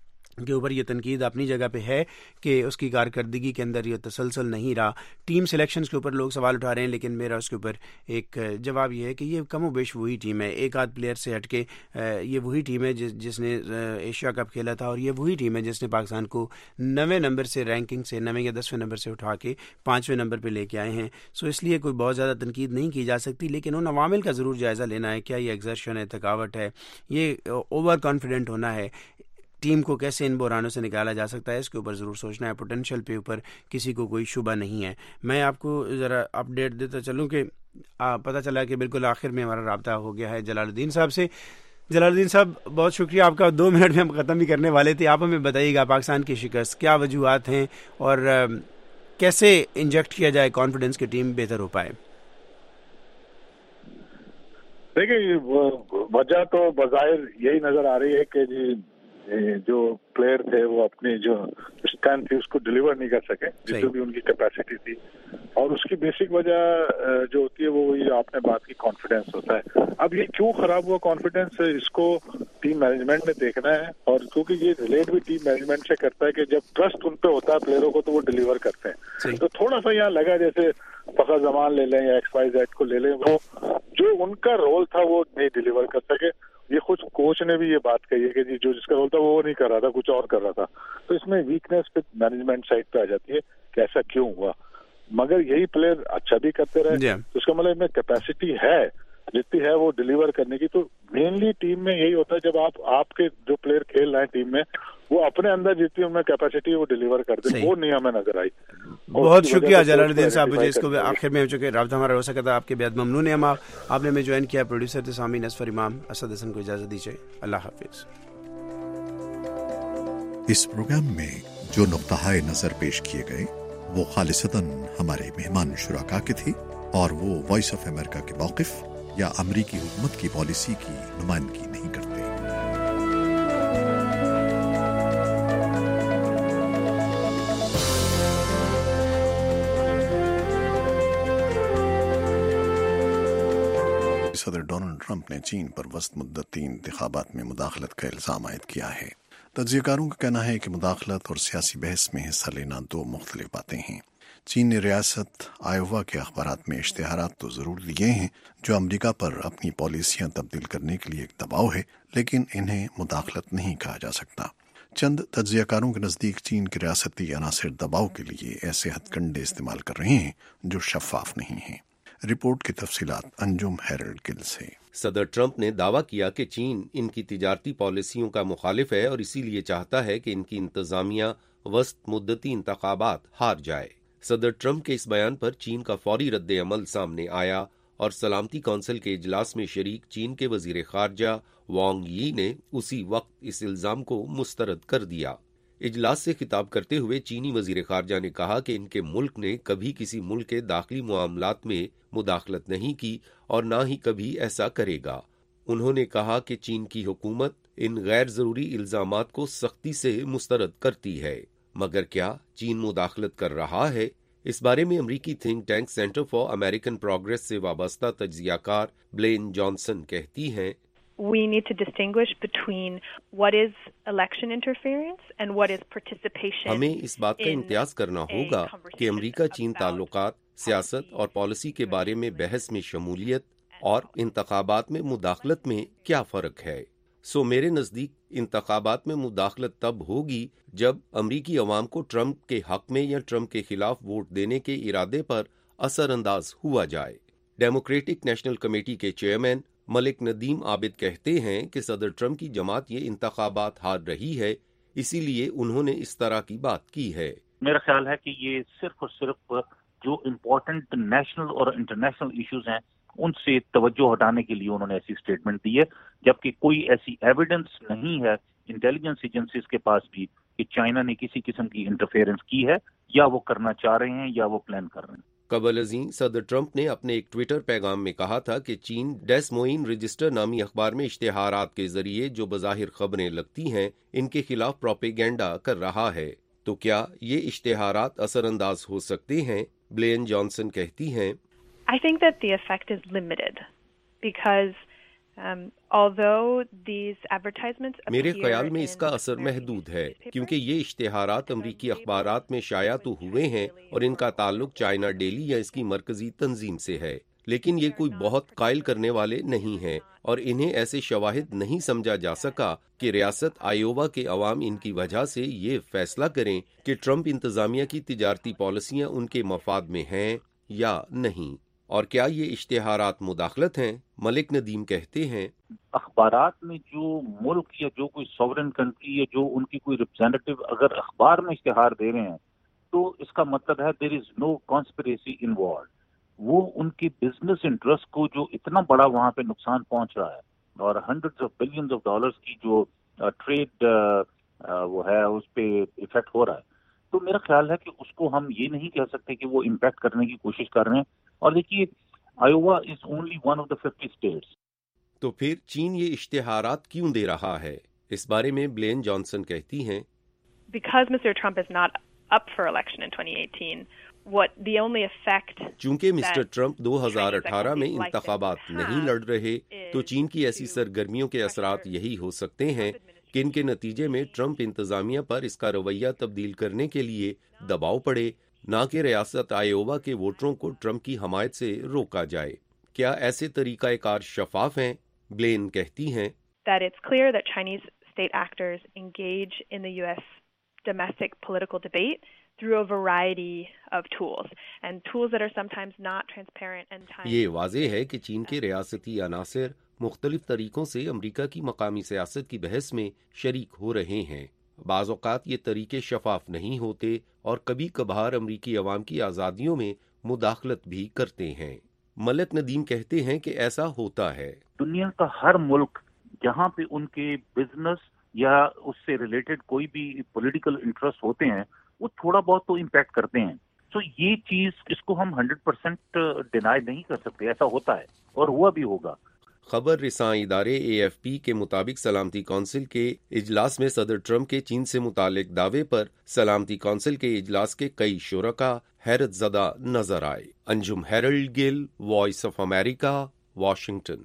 کے اوپر یہ تنقید اپنی جگہ پہ ہے کہ اس کی کارکردگی کے اندر یہ تسلسل نہیں رہا۔ ٹیم سلیکشنز کے اوپر لوگ سوال اٹھا رہے ہیں، لیکن میرا اس کے اوپر ایک جواب یہ ہے کہ یہ کم و بیش وہی ٹیم ہے، ایک آدھ پلیئر سے ہٹ کے یہ وہی ٹیم ہے جس نے ایشیا کپ کھیلا تھا، اور یہ وہی ٹیم ہے جس نے پاکستان کو 9ویں نمبر سے رینکنگ سے 9ویں یا 10ویں نمبر سے اٹھا کے 5ویں نمبر پہ لے کے آئے ہیں۔ سو اس لیے کوئی بہت زیادہ تنقید نہیں کی جا سکتی، لیکن ان عوامل کا ضرور جائزہ لینا ہے، کیا یہ ایگزرشن ہے، تھکاوٹ ہے، یہ اوور کانفیڈنٹ ہونا ہے، ٹیم کو کیسے ان بحرانوں سے نکالا جا سکتا ہے، اس کے اوپر ضرور سوچنا ہے۔ پوٹینشیل پہ اوپر کسی کو کوئی شبہ نہیں ہے۔ میں آپ کو ذرا اپڈیٹ دیتا چلوں کہ پتہ چلا کہ بالکل آخر میں ہمارا رابطہ ہو گیا ہے جلال الدین صاحب سے۔ جلال الدین صاحب بہت شکریہ آپ کا، 2 منٹ میں ہم ختم بھی کرنے والے تھے، آپ ہمیں بتائیے گا پاکستان کی شکست کیا وجوہات ہیں اور کیسے انجیکٹ کیا جائے کانفیڈنس کی ٹیم بہتر ہو پائے؟ دیکھیں وجہ تو بظاہر یہی نظر آ رہی ہے کہ جی जो प्लेयर थे वो अपनी जो स्ट्रेंथ थी उसको डिलीवर नहीं कर सके, जितनी भी उनकी कैपेसिटी थी। और उसकी बेसिक वजह जो होती है वो वही आपने बात की, कॉन्फिडेंस होता है। अब ये क्यों खराब हुआ कॉन्फिडेंस, इसको टीम मैनेजमेंट ने देखना है, और क्योंकि ये रिलेट भी टीम मैनेजमेंट से करता है कि जब ट्रस्ट उन पे होता है प्लेयरों को तो वो डिलीवर करते हैं। तो थोड़ा सा यहाँ लगा जैसे फखर जमान ले लें या XYZ को ले लें, वो जो उनका रोल था वो नहीं डिलीवर कर सके। ये खुद कोच ने भी ये बात कही है कि जी जो जिसका रोल था वो नहीं कर रहा था, कुछ और कर रहा था। तो इसमें वीकनेस पे मैनेजमेंट साइड पे आ जाती है कि ऐसा क्यों हुआ। मगर यही प्लेयर अच्छा भी करते रहे तो उसका मतलब इनमें कैपेसिटी है, जितनी है वो डिलीवर करने की। तो मेनली टीम में यही होता है जब आपके जो प्लेयर खेल रहे हैं टीम में वो अपने अंदर जितनी उनमें कैपेसिटी वो डिलीवर करते हैं, वो नहीं हमें नजर आई। बहुत शुक्रिया जलालुद्दीन साहब, मुझे इसको आखिर में चूंकि राब्ता हमारा हो सका था आपके बेहद ममनून है हम आपने हमें ज्वाइन किया। प्रोड्यूसर थे सामीन असफर इमाम, असद हसन को इजाजत दीजिए, अल्लाह हाफिज। इस प्रोग्राम में जो नुक्ताए नजर पेश किए गए वो खालिसतन हमारे मेहमान शुराका के थे और वो वॉइस ऑफ अमेरिका के मौक़िफ़ या अमरीकी हुकूमत की पॉलिसी की नुमाइंदगी नहीं करते। सदर डोनाल्ड ट्रंप ने चीन पर वस्त मुद्दती इंतखाबात में मुदाखलत का इल्ज़ाम आयद किया है। तज्ज़ियाकारों का कहना है कि मुदाखलत और सियासी बहस में हिस्सा लेना दो मुख्तलिफ बातें हैं। चीन ने रियासत आयोवा के अखबारात में इश्तिहारात तो ज़रूर दिए हैं जो अमरीका पर अपनी पॉलिसियाँ तब्दील करने के लिए एक दबाव है, लेकिन इन्हें मुदाखलत नहीं कहा जा सकता। चंद तज्ज़ियाकारों के नज़दीक चीन के रियासती अनासिर दबाव के लिए ऐसे हथकंडे इस्तेमाल कर रहे हैं जो शफाफ नहीं हैं। रिपोर्ट की तफसीलात अंजुम हेरल्ड गिल से। सदर ट्रंप ने दावा किया कि चीन इनकी तिजारती पॉलिसियों का मुखालिफ है और इसीलिए चाहता है कि इनकी इंतजामिया वस्त मुद्दती इंतखाबात हार जाए। सदर ट्रंप के इस बयान पर चीन का फौरी रद्द अमल सामने आया और सलामती कौंसिल के इजलास में शरीक चीन के वजीर खारजा वांग यी ने उसी वक्त इस इल्जाम को मुस्तरद कर दिया। इजलास से खिताब करते हुए चीनी वजीर खारजा ने कहा कि इनके मुल्क ने कभी किसी मुल्क के दाखिली मामलात में मुदाखलत नहीं की और ना ही कभी ऐसा करेगा। उन्होंने कहा कि चीन की हुकूमत इन गैर जरूरी इल्जामात को सख्ती से मुस्तरद करती है। मगर क्या चीन मुदाखलत कर रहा है? इस बारे में अमरीकी think tank Center for American Progress से वाबस्ता तज्जियाकार ब्लेन जॉनसन कहती हैं, We need to distinguish between what is election interference and what is participation. हमें इस बात का इम्तियाज करना होगा कि अमरीका चीन ताल्लुकात, सियासत और पॉलिसी के बारे में बहस में शमूलियत और इंतखाबात में मुदाखलत में क्या फ़र्क है। मेरे नज़दीक इंतखाबात में मुदाखलत तब होगी जब अमरीकी अवाम को ट्रंप के हक में या ट्रंप के खिलाफ वोट देने के इरादे पर असरअंदाज हुआ जाए। डेमोक्रेटिक नेशनल कमेटी के चेयरमैन मलिक नदीम आबिद कहते हैं कि सदर ट्रंप की जमात ये इंतखाबात हार रही है, इसीलिए उन्होंने इस तरह की बात की है। मेरा ख्याल है कि ये सिर्फ और सिर्फ जो इम्पोर्टेंट नेशनल और इंटरनेशनल इश्यूज हैं उनसे तवज्जो हटाने के लिए उन्होंने ऐसी स्टेटमेंट दी है, जबकि कोई ऐसी एविडेंस नहीं है इंटेलिजेंस एजेंसीज के पास भी कि चाइना ने किसी किस्म की इंटरफेरेंस की है या वो करना चाह रहे हैं या वो प्लान कर रहे हैं। कबल अज़ीं सदर ट्रंप ने अपने एक ट्विटर पैगाम में कहा था कि चीन डेस मोइन रजिस्टर नामी अखबार में इश्तिहारात के जरिए जो बज़ाहिर खबरें लगती हैं इनके खिलाफ प्रोपेगेंडा कर रहा है। तो क्या ये इश्तिहारात असरअंदाज हो सकते हैं? ब्लेन जॉनसन कहती हैं, I think that the effect is limited because although these advertisements मेरे ख्याल में इसका असर महदूद है क्योंकि ये इश्तिहारात अमरीकी अखबारात में शाया तो हुए हैं और इनका ताल्लुक चाइना डेली या इसकी मरकजी तंजीम से है, लेकिन ये कोई बहुत कायल करने वाले नहीं हैं और इन्हें ऐसे शवाहिद नहीं समझा जा सका कि रियासत आयोवा के अवाम इनकी वजह से ये फैसला करें कि ट्रंप इंतजामिया की तिजारती पॉलिसियां उनके मफाद में हैं या नहीं। और क्या ये इश्तिहारात मुदाखलत हैं? मलिक नदीम कहते हैं, अखबारात में जो मुल्क या जो कोई सॉवरेन कंट्री या जो उनकी कोई रिप्रेजेंटेटिव अगर अखबार में इश्तिहार दे रहे हैं तो इसका मतलब है there is no conspiracy involve. वो उनके बिजनेस इंटरेस्ट को जो इतना बड़ा वहां पे नुकसान पहुंच रहा है और hundreds of billions of dollars की जो ट्रेड वो है उस पे इफेक्ट हो रहा है, तो मेरा ख्याल है कि उसको हम ये नहीं कह सकते कि वो इम्पैक्ट करने की कोशिश कर रहे हैं। और देखिए, Iowa is only one of the 50 states. तो फिर चीन ये इश्तिहारात क्यों दे रहा है? اس بارے میں بلین جانسن کہتی ہیں Because Mr. Trump is not up for election in 2018, the only effect چونکہ مسٹر ٹرمپ 2018 میں انتخابات نہیں لڑ رہے تو چین کی ایسی سرگرمیوں کے اثرات یہی ہو سکتے ہیں کہ ان کے نتیجے میں ٹرمپ انتظامیہ پر اس کا رویہ تبدیل کرنے کے لیے دباؤ پڑے، نہ کہ ریاست آئیووا کے ووٹروں کو ٹرمپ کی حمایت سے روکا جائے۔ کیا ایسے طریقہ کار شفاف ہیں؟ بلین کہتی ہیں that it's clear that Chinese state actors engage in the U.S. domestic political debate through a variety of tools and tools that are sometimes not transparent and time. یہ واضح ہے کہ چین کے ریاستی عناصر مختلف طریقوں سے امریکہ کی مقامی سیاست کی بحث میں شریک ہو رہے ہیں۔ بعض اوقات یہ طریقے شفاف نہیں ہوتے اور کبھی کبھار امریکی عوام کی آزادیوں میں مداخلت بھی کرتے ہیں۔ ملک ندیم کہتے ہیں کہ ایسا ہوتا ہے۔ دنیا کا ہر ملک جہاں پہ ان کے بزنس یا اس سے ریلیٹڈ کوئی بھی پولیٹیکل انٹرسٹ ہوتے ہیں وہ تھوڑا بہت تو امپیکٹ کرتے ہیں۔ تو یہ چیز اس کو ہم 100% ڈینائی نہیں کر سکتے، ایسا ہوتا ہے اور ہوا بھی ہوگا۔ خبر رساں ادارے AFP کے مطابق سلامتی کونسل کے اجلاس میں صدر ٹرمپ کے چین سے متعلق دعوے پر سلامتی کونسل کے اجلاس کے کئی شرکاء حیرت زدہ نظر آئے۔ Anjum Harold Gill, Voice of America, Washington.